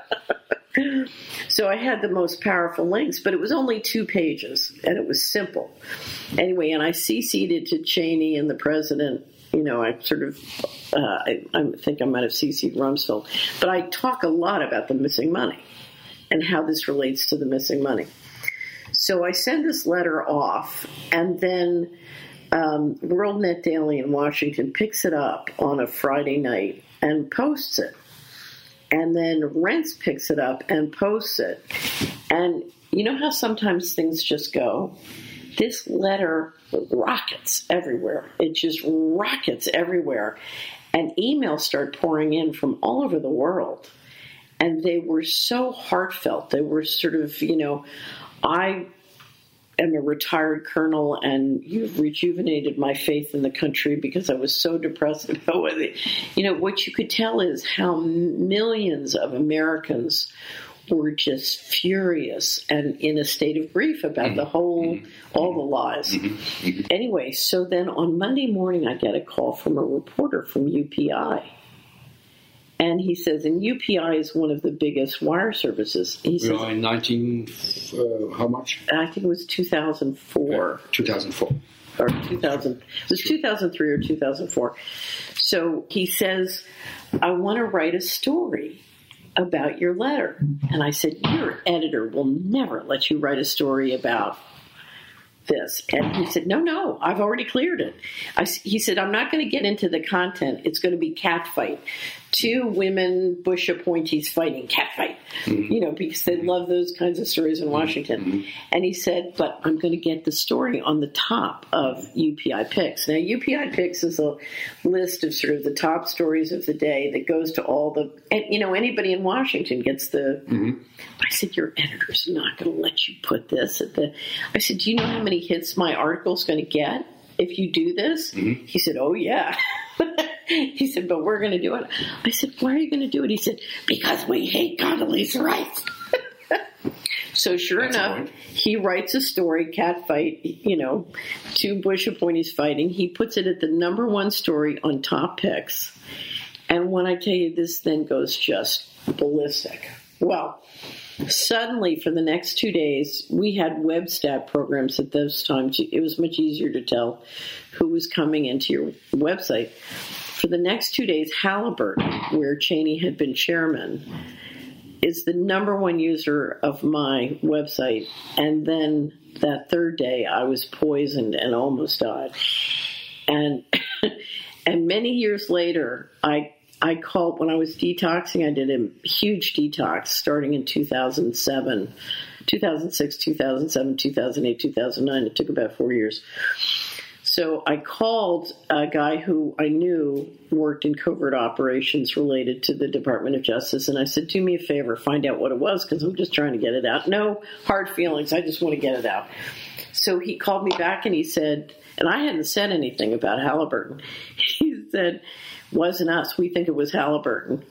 So I had the most powerful links, but it was only two pages, and it was simple. Anyway, and I C C'd it to Cheney and the president. You know, I sort of, uh, I, I think I might have C C'd Rumsfeld. But I talk a lot about the missing money and how this relates to the missing money. So I send this letter off, and then um, WorldNet Daily in Washington picks it up on a Friday night and posts it. And then Rents picks it up and posts it. And you know how sometimes things just go? This letter rockets everywhere. It just rockets everywhere. And emails start pouring in from all over the world. And they were so heartfelt. They were sort of, you know, I am a retired colonel and you've rejuvenated my faith in the country because I was so depressed about it. You know, what you could tell is how millions of Americans were just furious and in a state of grief about mm-hmm. the whole, mm-hmm. all the lies. Mm-hmm. Mm-hmm. Anyway, so then on Monday morning, I get a call from a reporter from U P I. And he says, and U P I is one of the biggest wire services. He says, in nineteen, uh, how much? I think it was two thousand four. Yeah, two thousand four. Or two thousand. It was two thousand three or two thousand four. So he says, I want to write a story about your letter. And I said, your editor will never let you write a story about this. And he said, no, no, I've already cleared it. I, he said, I'm not going to get into the content. It's going to be catfight. Two women Bush appointees fighting, catfight, mm-hmm. you know, because they love those kinds of stories in Washington. Mm-hmm. And he said, but I'm going to get the story on the top of U P I Picks. Now, U P I Picks is a list of sort of the top stories of the day that goes to all the, and, you know, anybody in Washington gets the, mm-hmm. I said, your editor's not going to let you put this at the, I said, do you know how many hits my article's going to get if you do this? Mm-hmm. He said, oh, yeah. He said, but we're going to do it. I said, why are you going to do it? He said, because we hate Condoleezza Rice. So sure That's enough, he writes a story, catfight, you know, two Bush appointees fighting. He puts it at the number one story on Top Picks. And when I tell you, this then goes just ballistic. Well, suddenly for the next two days, we had web stat programs at those times. It was much easier to tell who was coming into your website. For the next two days, Halliburton, where Cheney had been chairman, is the number one user of my website. And then that third day, I was poisoned and almost died. And and many years later, I I called, when I was detoxing, I did a huge detox starting in two thousand seven, two thousand six, two thousand seven, two thousand eight, two thousand nine. It took about four years. So I called a guy who I knew worked in covert operations related to the Department of Justice, and I said, do me a favor, find out what it was, because I'm just trying to get it out. No hard feelings. I just want to get it out. So he called me back and he said, and I hadn't said anything about Halliburton. He said, wasn't us. We think it was Halliburton.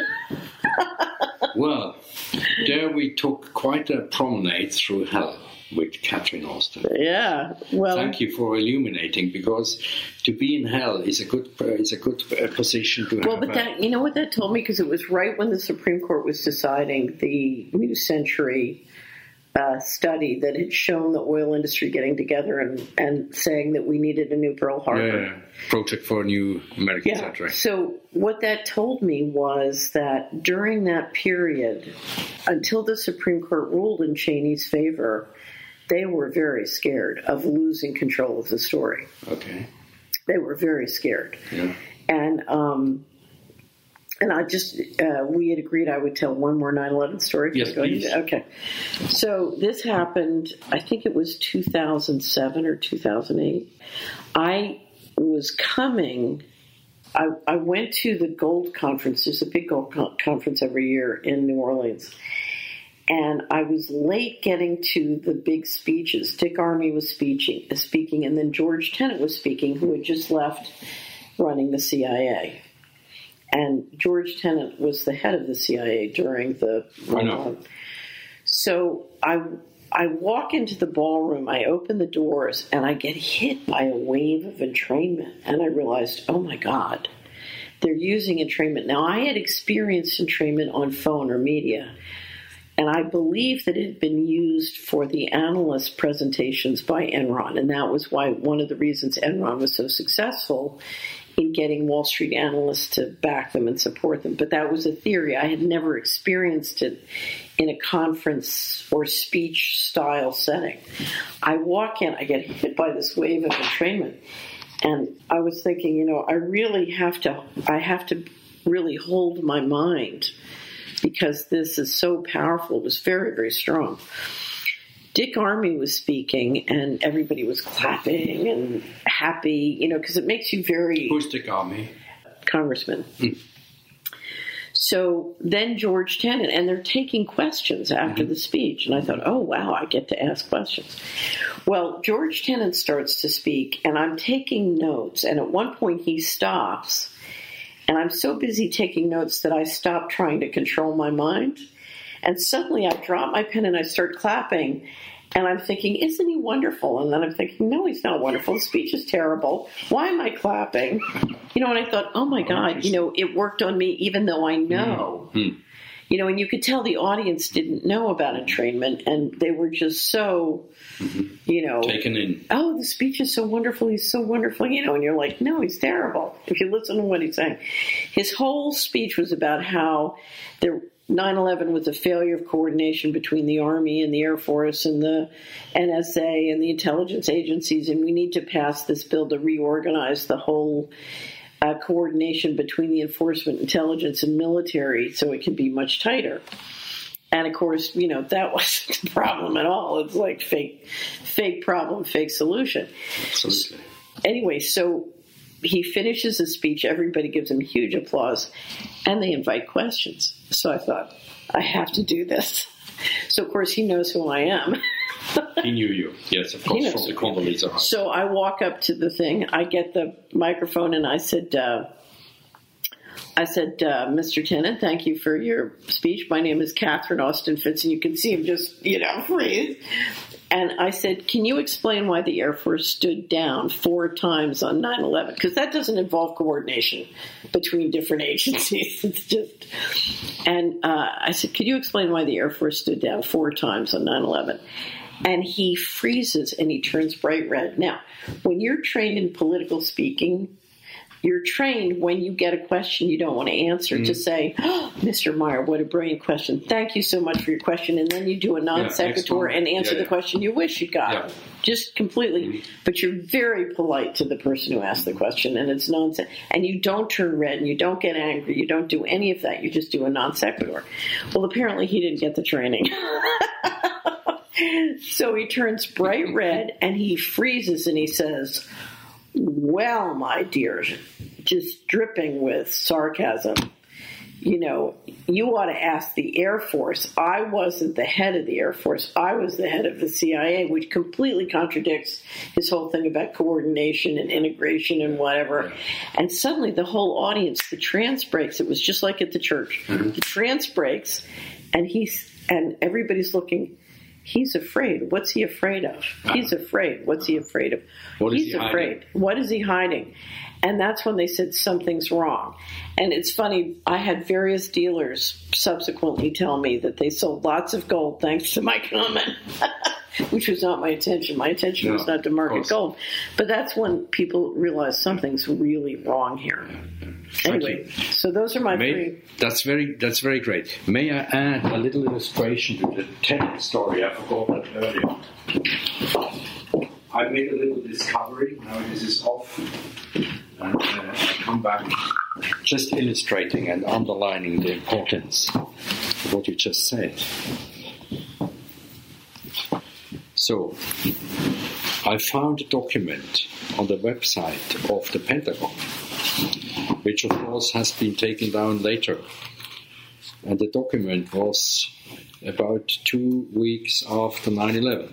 Well, there we took quite a promenade through hell with Catherine Austin. Yeah, well, thank you for illuminating, because to be in hell is a good uh, is a good uh, position to have. Well, but that, you know what that told me, because it was right when the Supreme Court was deciding the New Century uh, study that had shown the oil industry getting together and, and saying that we needed a new Pearl Harbor. Yeah, project for a new American yeah. century. So what that told me was that during that period, until the Supreme Court ruled in Cheney's favor, they were very scared of losing control of the story. Okay. They were very scared. Yeah. And um, and I just, uh, we had agreed I would tell one more nine eleven story. Yes, please. Okay. So this happened, I think it was two thousand seven or two thousand eight. I was coming, I, I went to the Gold Conference. There's a big Gold con- Conference every year in New Orleans. And I was late getting to the big speeches. Dick Armey was speaking, speaking, and then George Tenet was speaking, who had just left running the C I A. And George Tenet was the head of the C I A during the... I know. So I, I walk into the ballroom, I open the doors, and I get hit by a wave of entrainment. And I realized, oh my God, they're using entrainment. Now, I had experienced entrainment on phone or media, and I believe that it had been used for the analyst presentations by Enron. And that was why one of the reasons Enron was so successful in getting Wall Street analysts to back them and support them. But that was a theory. I had never experienced it in a conference or speech style setting. I walk in, I get hit by this wave of entrainment. And I was thinking, you know, I really have to, I have to really hold my mind, because this is so powerful. It was very, very strong. Dick Armey was speaking, and everybody was clapping and happy, you know, because it makes you very... Who's Dick Armey? Congressman. Mm. So then George Tenet, and they're taking questions after mm-hmm. the speech. And I thought, oh, wow, I get to ask questions. Well, George Tenet starts to speak, and I'm taking notes. And at one point he stops. And I'm so busy taking notes that I stop trying to control my mind. And suddenly I drop my pen and I start clapping. And I'm thinking, isn't he wonderful? And then I'm thinking, no, he's not wonderful. The speech is terrible. Why am I clapping? You know, and I thought, oh my God, you know, it worked on me even though I know. Mm-hmm. You know, and you could tell the audience didn't know about entrainment, and they were just so, mm-hmm. you know, taken in. Oh, the speech is so wonderful. He's so wonderful. You know, and you're like, no, he's terrible. If you listen to what he's saying, his whole speech was about how there nine eleven was a failure of coordination between the Army and the Air Force and the N S A and the intelligence agencies, and we need to pass this bill to reorganize the whole uh, coordination between the enforcement, intelligence, and military so it can be much tighter. And, of course, you know, that wasn't the problem at all. It's like fake, fake problem, fake solution. Absolutely. Anyway, so he finishes his speech. Everybody gives him huge applause, and they invite questions. So I thought, I have to do this. So, of course, he knows who I am. He knew you. Yes, of course, from the Condoleezza Rice. So I walk up to the thing. I get the microphone, and I said, uh, I said, uh, Mister Tennant, thank you for your speech. My name is Catherine Austin Fitz, and you can see him just, you know, freeze. And I said, can you explain why the Air Force stood down four times on nine eleven? Because that doesn't involve coordination between different agencies. It's just, and uh, I said, could you explain why the Air Force stood down four times on nine eleven? And he freezes and he turns bright red. Now, when you're trained in political speaking, you're trained when you get a question you don't want to answer mm. to say, oh, Mister Meyer, what a brilliant question. Thank you so much for your question. And then you do a non sequitur yeah, and answer yeah, yeah. the question you wish you got. Yeah. Just completely. Mm. But you're very polite to the person who asked the question, and it's nonsense. And you don't turn red and you don't get angry. You don't do any of that. You just do a non sequitur. Well, apparently he didn't get the training. So he turns bright red and he freezes and he says, well, my dear, just dripping with sarcasm, you know, you ought to ask the Air Force. I wasn't the head of the Air Force. I was the head of the C I A, which completely contradicts his whole thing about coordination and integration and whatever. And suddenly the whole audience, the trance breaks. It was just like at the church. Mm-hmm. The trance breaks, and he's and everybody's looking. He's afraid. What's he afraid of? He's afraid. What's he afraid of? What is He's he afraid. Hiding? What is he hiding? And that's when they said something's wrong. And it's funny, I had various dealers subsequently tell me that they sold lots of gold thanks to my comment, which was not my intention. My intention no, was not to market gold. But that's when people realize something's really wrong here. Anyway, so those are my May, three. That's very that's very great. May I add a little illustration to the Tennant story? I forgot that earlier. I made a little discovery. Now this is off. And uh, I come back just illustrating and underlining the importance of what you just said. So, I found a document on the website of the Pentagon, which of course has been taken down later. And the document was about two weeks after nine eleven.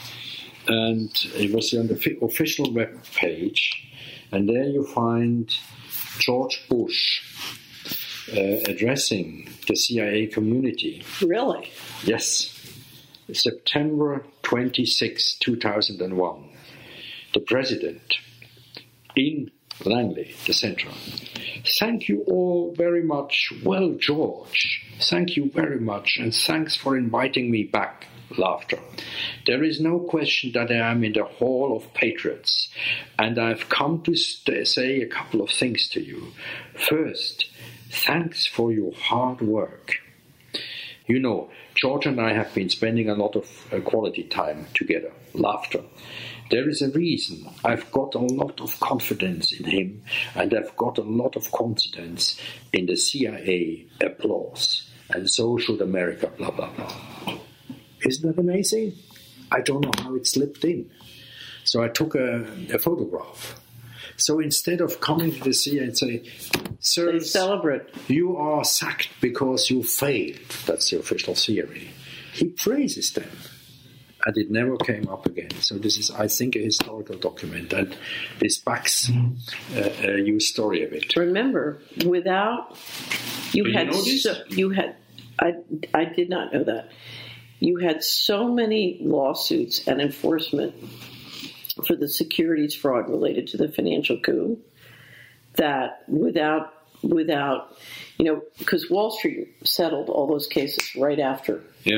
And it was on the official web page, and there you find George Bush uh, addressing the C I A community. Really? Yes. September twenty-sixth, two thousand one. The President in Langley, the Central. Thank you all very much. Well, George, thank you very much, and thanks for inviting me back. Laughter. There is no question that I am in the Hall of Patriots, and I've come to st- say a couple of things to you. First, thanks for your hard work. You know, George and I have been spending a lot of uh, quality time together. Laughter. There is a reason. I've got a lot of confidence in him, and I've got a lot of confidence in the C I A. Applause. And so should America, blah, blah, blah. Isn't that amazing? I don't know how it slipped in. So I took a, a photograph. So instead of coming to the sea and say, "Sir, celebrate. You are sacked because you failed," that's the official theory. He praises them. And it never came up again. So this is, I think, a historical document. And this backs uh, a new story of it. Remember, without... You Do had... You know this? So, you had I, I did not know that. You had so many lawsuits and enforcement for the securities fraud related to the financial coup that without, without, you know, because Wall Street settled all those cases right after. Yeah, yeah.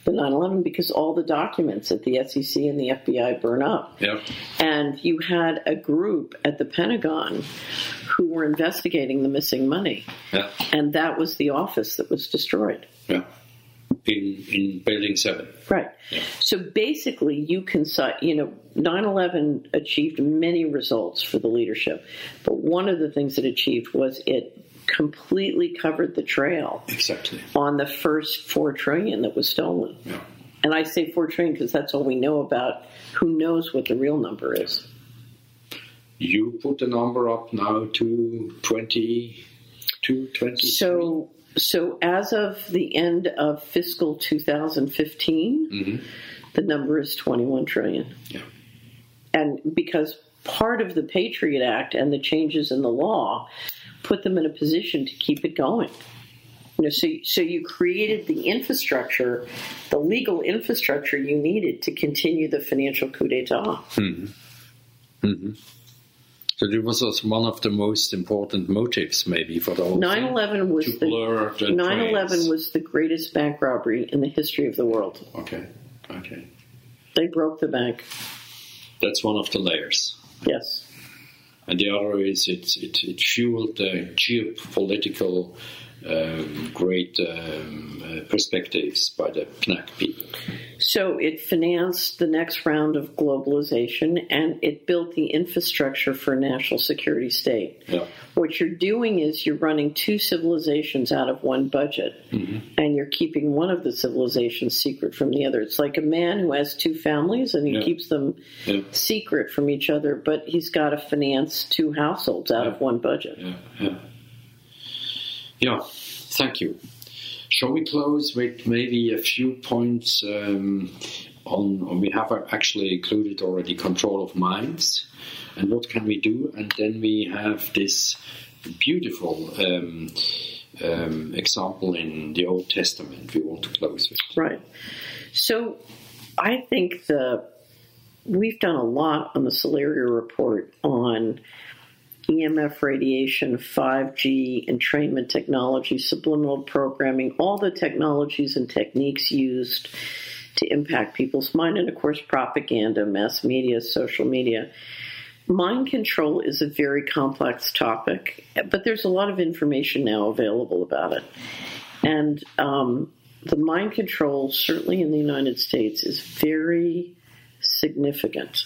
the nine eleven because all the documents at the S E C and the F B I burn up. Yeah. And you had a group at the Pentagon who were investigating the missing money. Yeah. And that was the office that was destroyed. Yeah. In in Building seven. Right. Yeah. So basically, you can, you know, nine eleven achieved many results for the leadership, but one of the things it achieved was it completely covered the trail. Exactly. On the first four trillion that was stolen. Yeah. And I say four trillion because that's all we know about. Who knows what the real number is? You put the number up now to twenty-two, twenty-three. So. So as of the end of fiscal two thousand fifteen, mm-hmm. the number is twenty-one trillion. Yeah. And because part of the Patriot Act and the changes in the law put them in a position to keep it going. You know, so, so you created the infrastructure, the legal infrastructure you needed to continue the financial coup d'etat. Mm-hmm. Mm-hmm. So it was also one of the most important motives, maybe, for the whole nine eleven was to blur the nine eleven was the greatest bank robbery in the history of the world. Okay, okay. They broke the bank. That's one of the layers. Yes. And the other is it it, it fueled the geopolitical um, great um, uh, perspectives by the P N A C people. So it financed the next round of globalization, and it built the infrastructure for a national security state. Yeah. What you're doing is you're running two civilizations out of one budget, mm-hmm. and you're keeping one of the civilizations secret from the other. It's like a man who has two families, and he yeah. keeps them yeah. secret from each other, but he's got to finance two households out yeah. of one budget. Yeah, yeah. Yeah, thank you. Shall we close with maybe a few points um, on, we have actually included already control of minds, and what can we do? And then we have this beautiful um, um, example in the Old Testament we want to close with. Right. So I think the we've done a lot on the Solaria report on E M F radiation, five G, entrainment technology, subliminal programming, all the technologies and techniques used to impact people's mind, and of course propaganda, mass media, social media. Mind control is a very complex topic, but there's a lot of information now available about it. And um, the mind control, certainly in the United States, is very significant.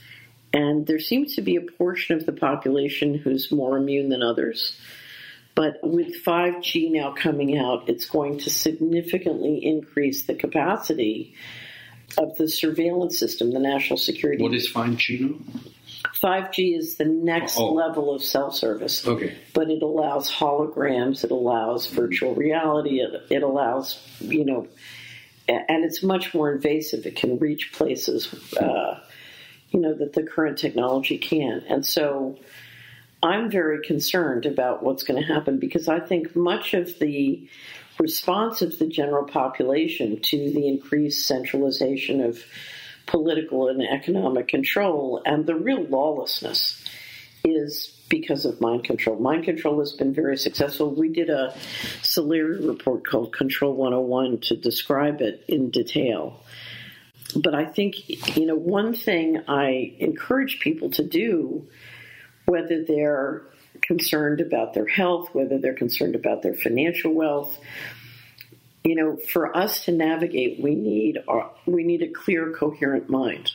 And there seems to be a portion of the population who's more immune than others. But with five G now coming out, it's going to significantly increase the capacity of the surveillance system, the national security. What is five G now? five G is the next oh. level of self-service. Okay. But it allows holograms, it allows virtual reality, it, it allows, you know, and it's much more invasive. It can reach places uh you know, that the current technology can. And so I'm very concerned about what's going to happen because I think much of the response of the general population to the increased centralization of political and economic control and the real lawlessness is because of mind control. Mind control has been very successful. We did a Solaria report called Control one oh one to describe it in detail. But I think, you know, one thing I encourage people to do, whether they're concerned about their health, whether they're concerned about their financial wealth, you know, for us to navigate, we need our, we need a clear, coherent mind.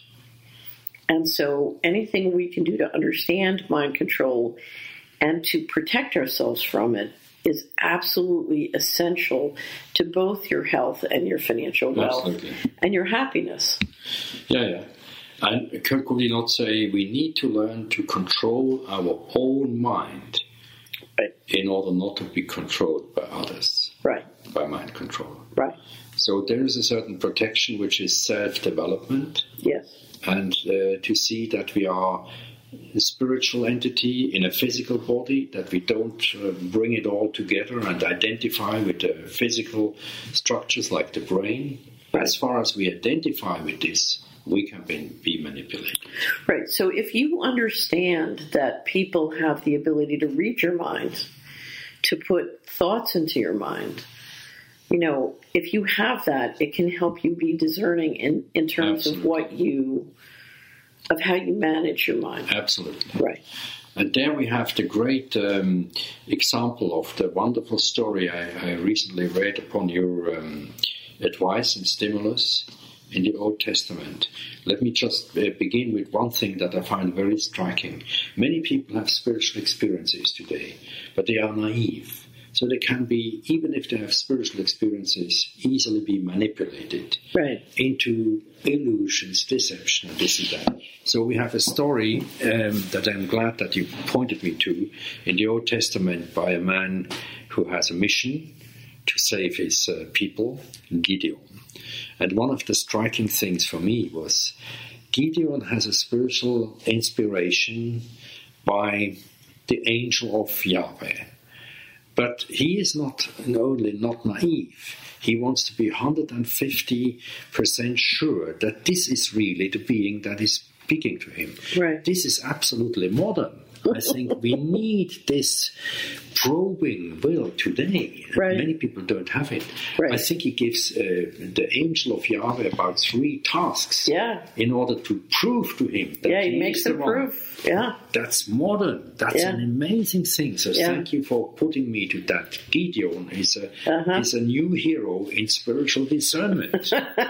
And so anything we can do to understand mind control and to protect ourselves from it is absolutely essential to both your health and your financial wealth Absolutely. And your happiness. Yeah, yeah. And could we not say we need to learn to control our own mind right. in order not to be controlled by others? Right. By mind control. Right. So there is a certain protection which is self-development. Yes. And uh, to see that we are a spiritual entity in a physical body, that we don't uh, bring it all together and identify with the physical structures like the brain. Right. As far as we identify with this, we can be, be manipulated. Right. So if you understand that people have the ability to read your mind, to put thoughts into your mind, you know, if you have that, it can help you be discerning in, in terms Absolutely. of what you, of how you manage your mind. Absolutely. Right. And there we have the great um, example of the wonderful story I, I recently read upon your um, advice and stimulus in the Old Testament. Let me just uh, begin with one thing that I find very striking. Many people have spiritual experiences today, but they are naive. So they can be, even if they have spiritual experiences, easily be manipulated right. into illusions, deception, and this and that. So we have a story um, that I'm glad that you pointed me to in the Old Testament by a man who has a mission to save his uh, people, Gideon. And one of the striking things for me was Gideon has a spiritual inspiration by the angel of Yahweh. But he is not only not naive, he wants to be one hundred fifty percent sure that this is really the being that is speaking to him. Right. This is absolutely modern. I think we need this probing will today. Right. Many people don't have it. Right. I think he gives uh, the angel of Yahweh about three tasks yeah. in order to prove to him that yeah, he, he makes is the the one. proof. Yeah. That's modern. That's yeah. an amazing thing. So yeah. thank you for putting me to that. Gideon is a, uh-huh. is a new hero in spiritual discernment.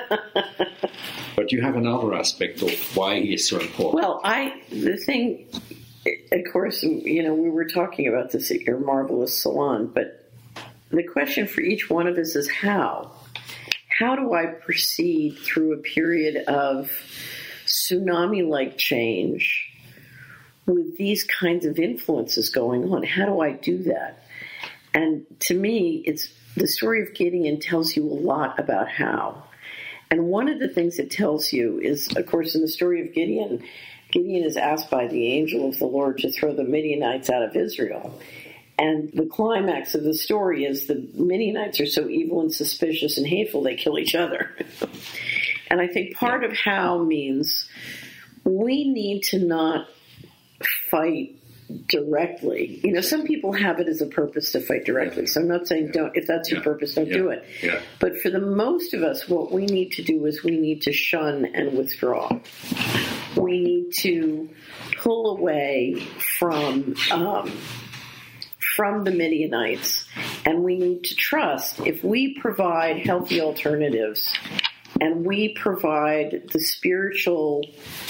But you have another aspect of why he is so important. Well, I the thing, of course, you know, we were talking about this at your marvelous salon, but the question for each one of us is how? How do I proceed through a period of tsunami-like change with these kinds of influences going on? How do I do that? And to me, it's the story of Gideon tells you a lot about how. And one of the things it tells you is, of course, in the story of Gideon, Gideon is asked by the angel of the Lord to throw the Midianites out of Israel. And the climax of the story is the Midianites are so evil and suspicious and hateful, they kill each other. And I think part of how means we need to not fight directly. You know, some people have it as a purpose to fight directly. So I'm not saying don't, if that's your Yeah. purpose, don't Yeah. do it. Yeah. But for the most of us, what we need to do is we need to shun and withdraw. We need to pull away from um, from the Midianites, and we need to trust if we provide healthy alternatives and we provide the spiritual,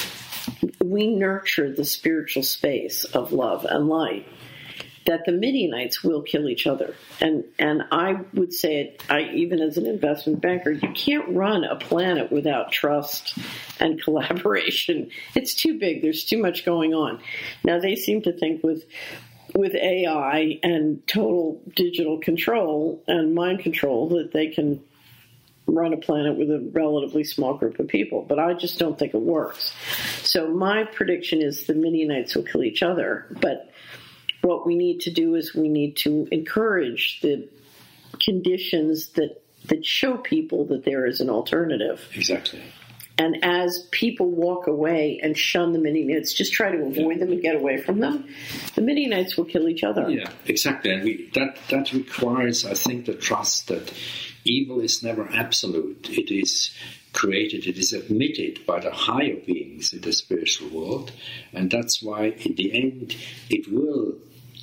we nurture the spiritual space of love and light, that the Midianites will kill each other. And and I would say it, I, even as an investment banker, you can't run a planet without trust and collaboration. It's too big. There's too much going on. Now, they seem to think with with A I and total digital control and mind control that they can run a planet with a relatively small group of people. But I just don't think it works. So my prediction is the Midianites will kill each other. But what we need to do is we need to encourage the conditions that, that show people that there is an alternative. Exactly. And as people walk away and shun the Midianites, just try to avoid them and get away from them, the Midianites will kill each other. Yeah, exactly. And we, that, that requires, I think, the trust that evil is never absolute. It is created, it is admitted by the higher beings in the spiritual world. And that's why, in the end, it will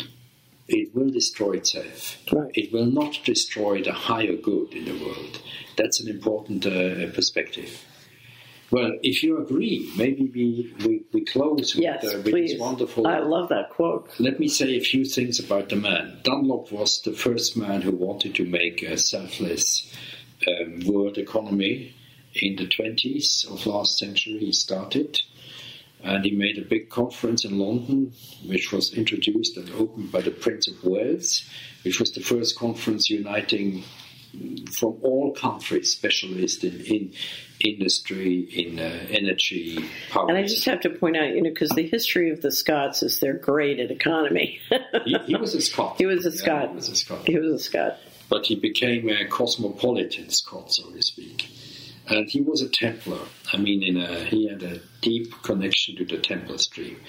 it will destroy itself. Right. It will not destroy the higher good in the world. That's an important uh, perspective. Well, if you agree, maybe we, we, we close with, yes, uh, with please. this wonderful... I love that quote. Let me say a few things about the man. Dunlop was the first man who wanted to make a selfless um, world economy. In the twenties of last century, he started. And he made a big conference in London, which was introduced and opened by the Prince of Wales, which was the first conference uniting from all countries, specialists in, in industry, in uh, energy, power. And I just have to point out, you know, because the history of the Scots is they're great at economy. he, he was a Scot. He was a Scot. Yeah, he was a Scot. He was a Scot. But he became a cosmopolitan Scot, so to speak. And he was a Templar. I mean, in a, he had a deep connection to the Templar stream.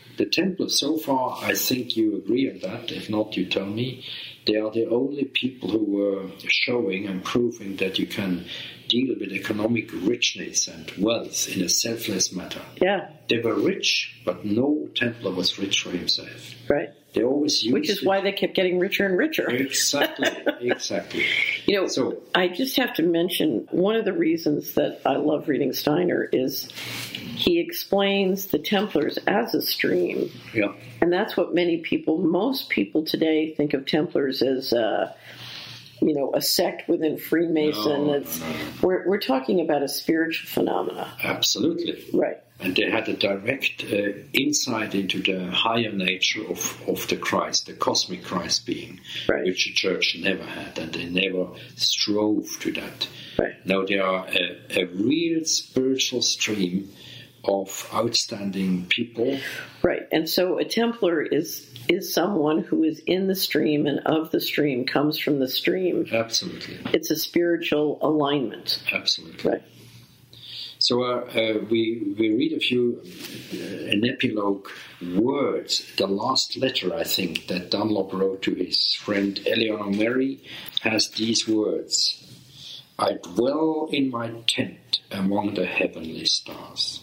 the Templars, so far, I think you agree on that. If not, you tell me. They are the only people who were showing and proving that you can deal with economic richness and wealth in a selfless manner. Yeah. They were rich, but no Templar was rich for himself. Right. They always used Which is it. why they kept getting richer and richer. Exactly, exactly. You know, so, I just have to mention one of the reasons that I love reading Steiner is he explains the Templars as a stream. Yeah. And that's what many people, most people today think of Templars as, uh, you know, a sect within Freemason. No, It's, no, no, no. We're, we're talking about a spiritual phenomena. Absolutely. Right. And they had a direct uh, insight into the higher nature of, of the Christ, the cosmic Christ being, right. which the church never had, and they never strove to that. Right. Now they are a, a real spiritual stream of outstanding people. Right. And so a Templar is is someone who is in the stream and of the stream, comes from the stream. Absolutely. It's a spiritual alignment. Absolutely. Right. So uh, uh, we we read a few, uh, an epilogue words, the last letter, I think, that Dunlop wrote to his friend Eleanor Mary has these words: I dwell in my tent among the heavenly stars.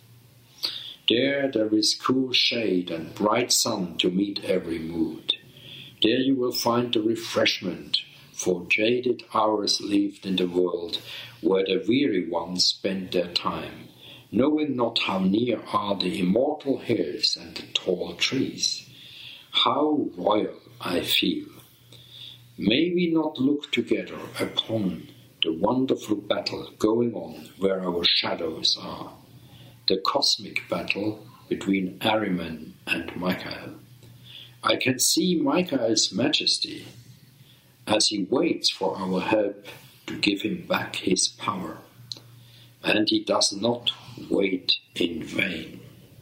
There there is cool shade and bright sun to meet every mood. There you will find the refreshment for jaded hours lived in the world where the weary ones spend their time, knowing not how near are the immortal hills and the tall trees. How royal I feel. May we not look together upon the wonderful battle going on where our shadows are, the cosmic battle between Ahriman and Michael. I can see Michael's majesty as he waits for our help to give him back his power, and he does not wait in vain.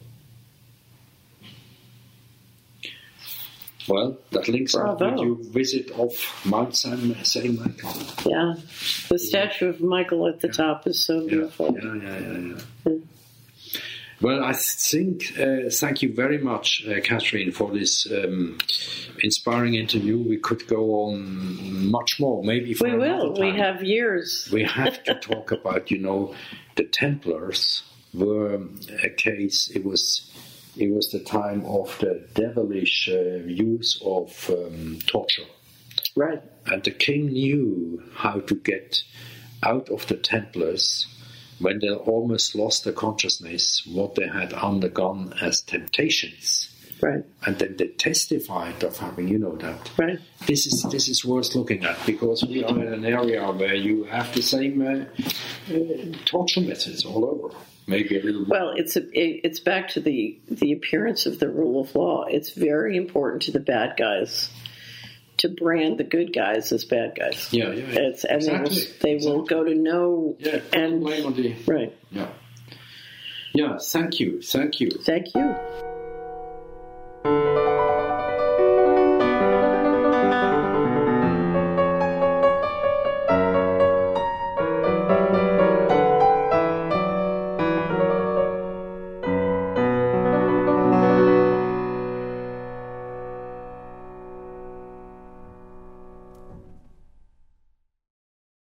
Well, that links up with your visit of Mount Saint Michael. Yeah, the statue of Michael at the yeah. top is so beautiful. Yeah, yeah, yeah, yeah. yeah. Well, I think, uh, thank you very much, uh, Catherine, for this um, inspiring interview. We could go on much more, maybe for We will. another time. We have years. We have to talk about, you know, the Templars were a case, it was it was the time of the devilish uh, use of um, torture. Right. And the king knew how to get out of the Templars when they almost lost their consciousness, what they had undergone as temptations. Right. And then they testified of having, you know that. Right. This is this is worth looking at, because we are in an area where you have the same uh, uh, torture methods all over. Maybe a little more. Well, it's a, it, it's back to the, the appearance of the rule of law. It's very important to the bad guys to brand the good guys as bad guys. Yeah, yeah, yeah. It's, and exactly. they will, they exactly. will go to no yeah, and blame on the right. Yeah. Yeah, thank you. Thank you. Thank you.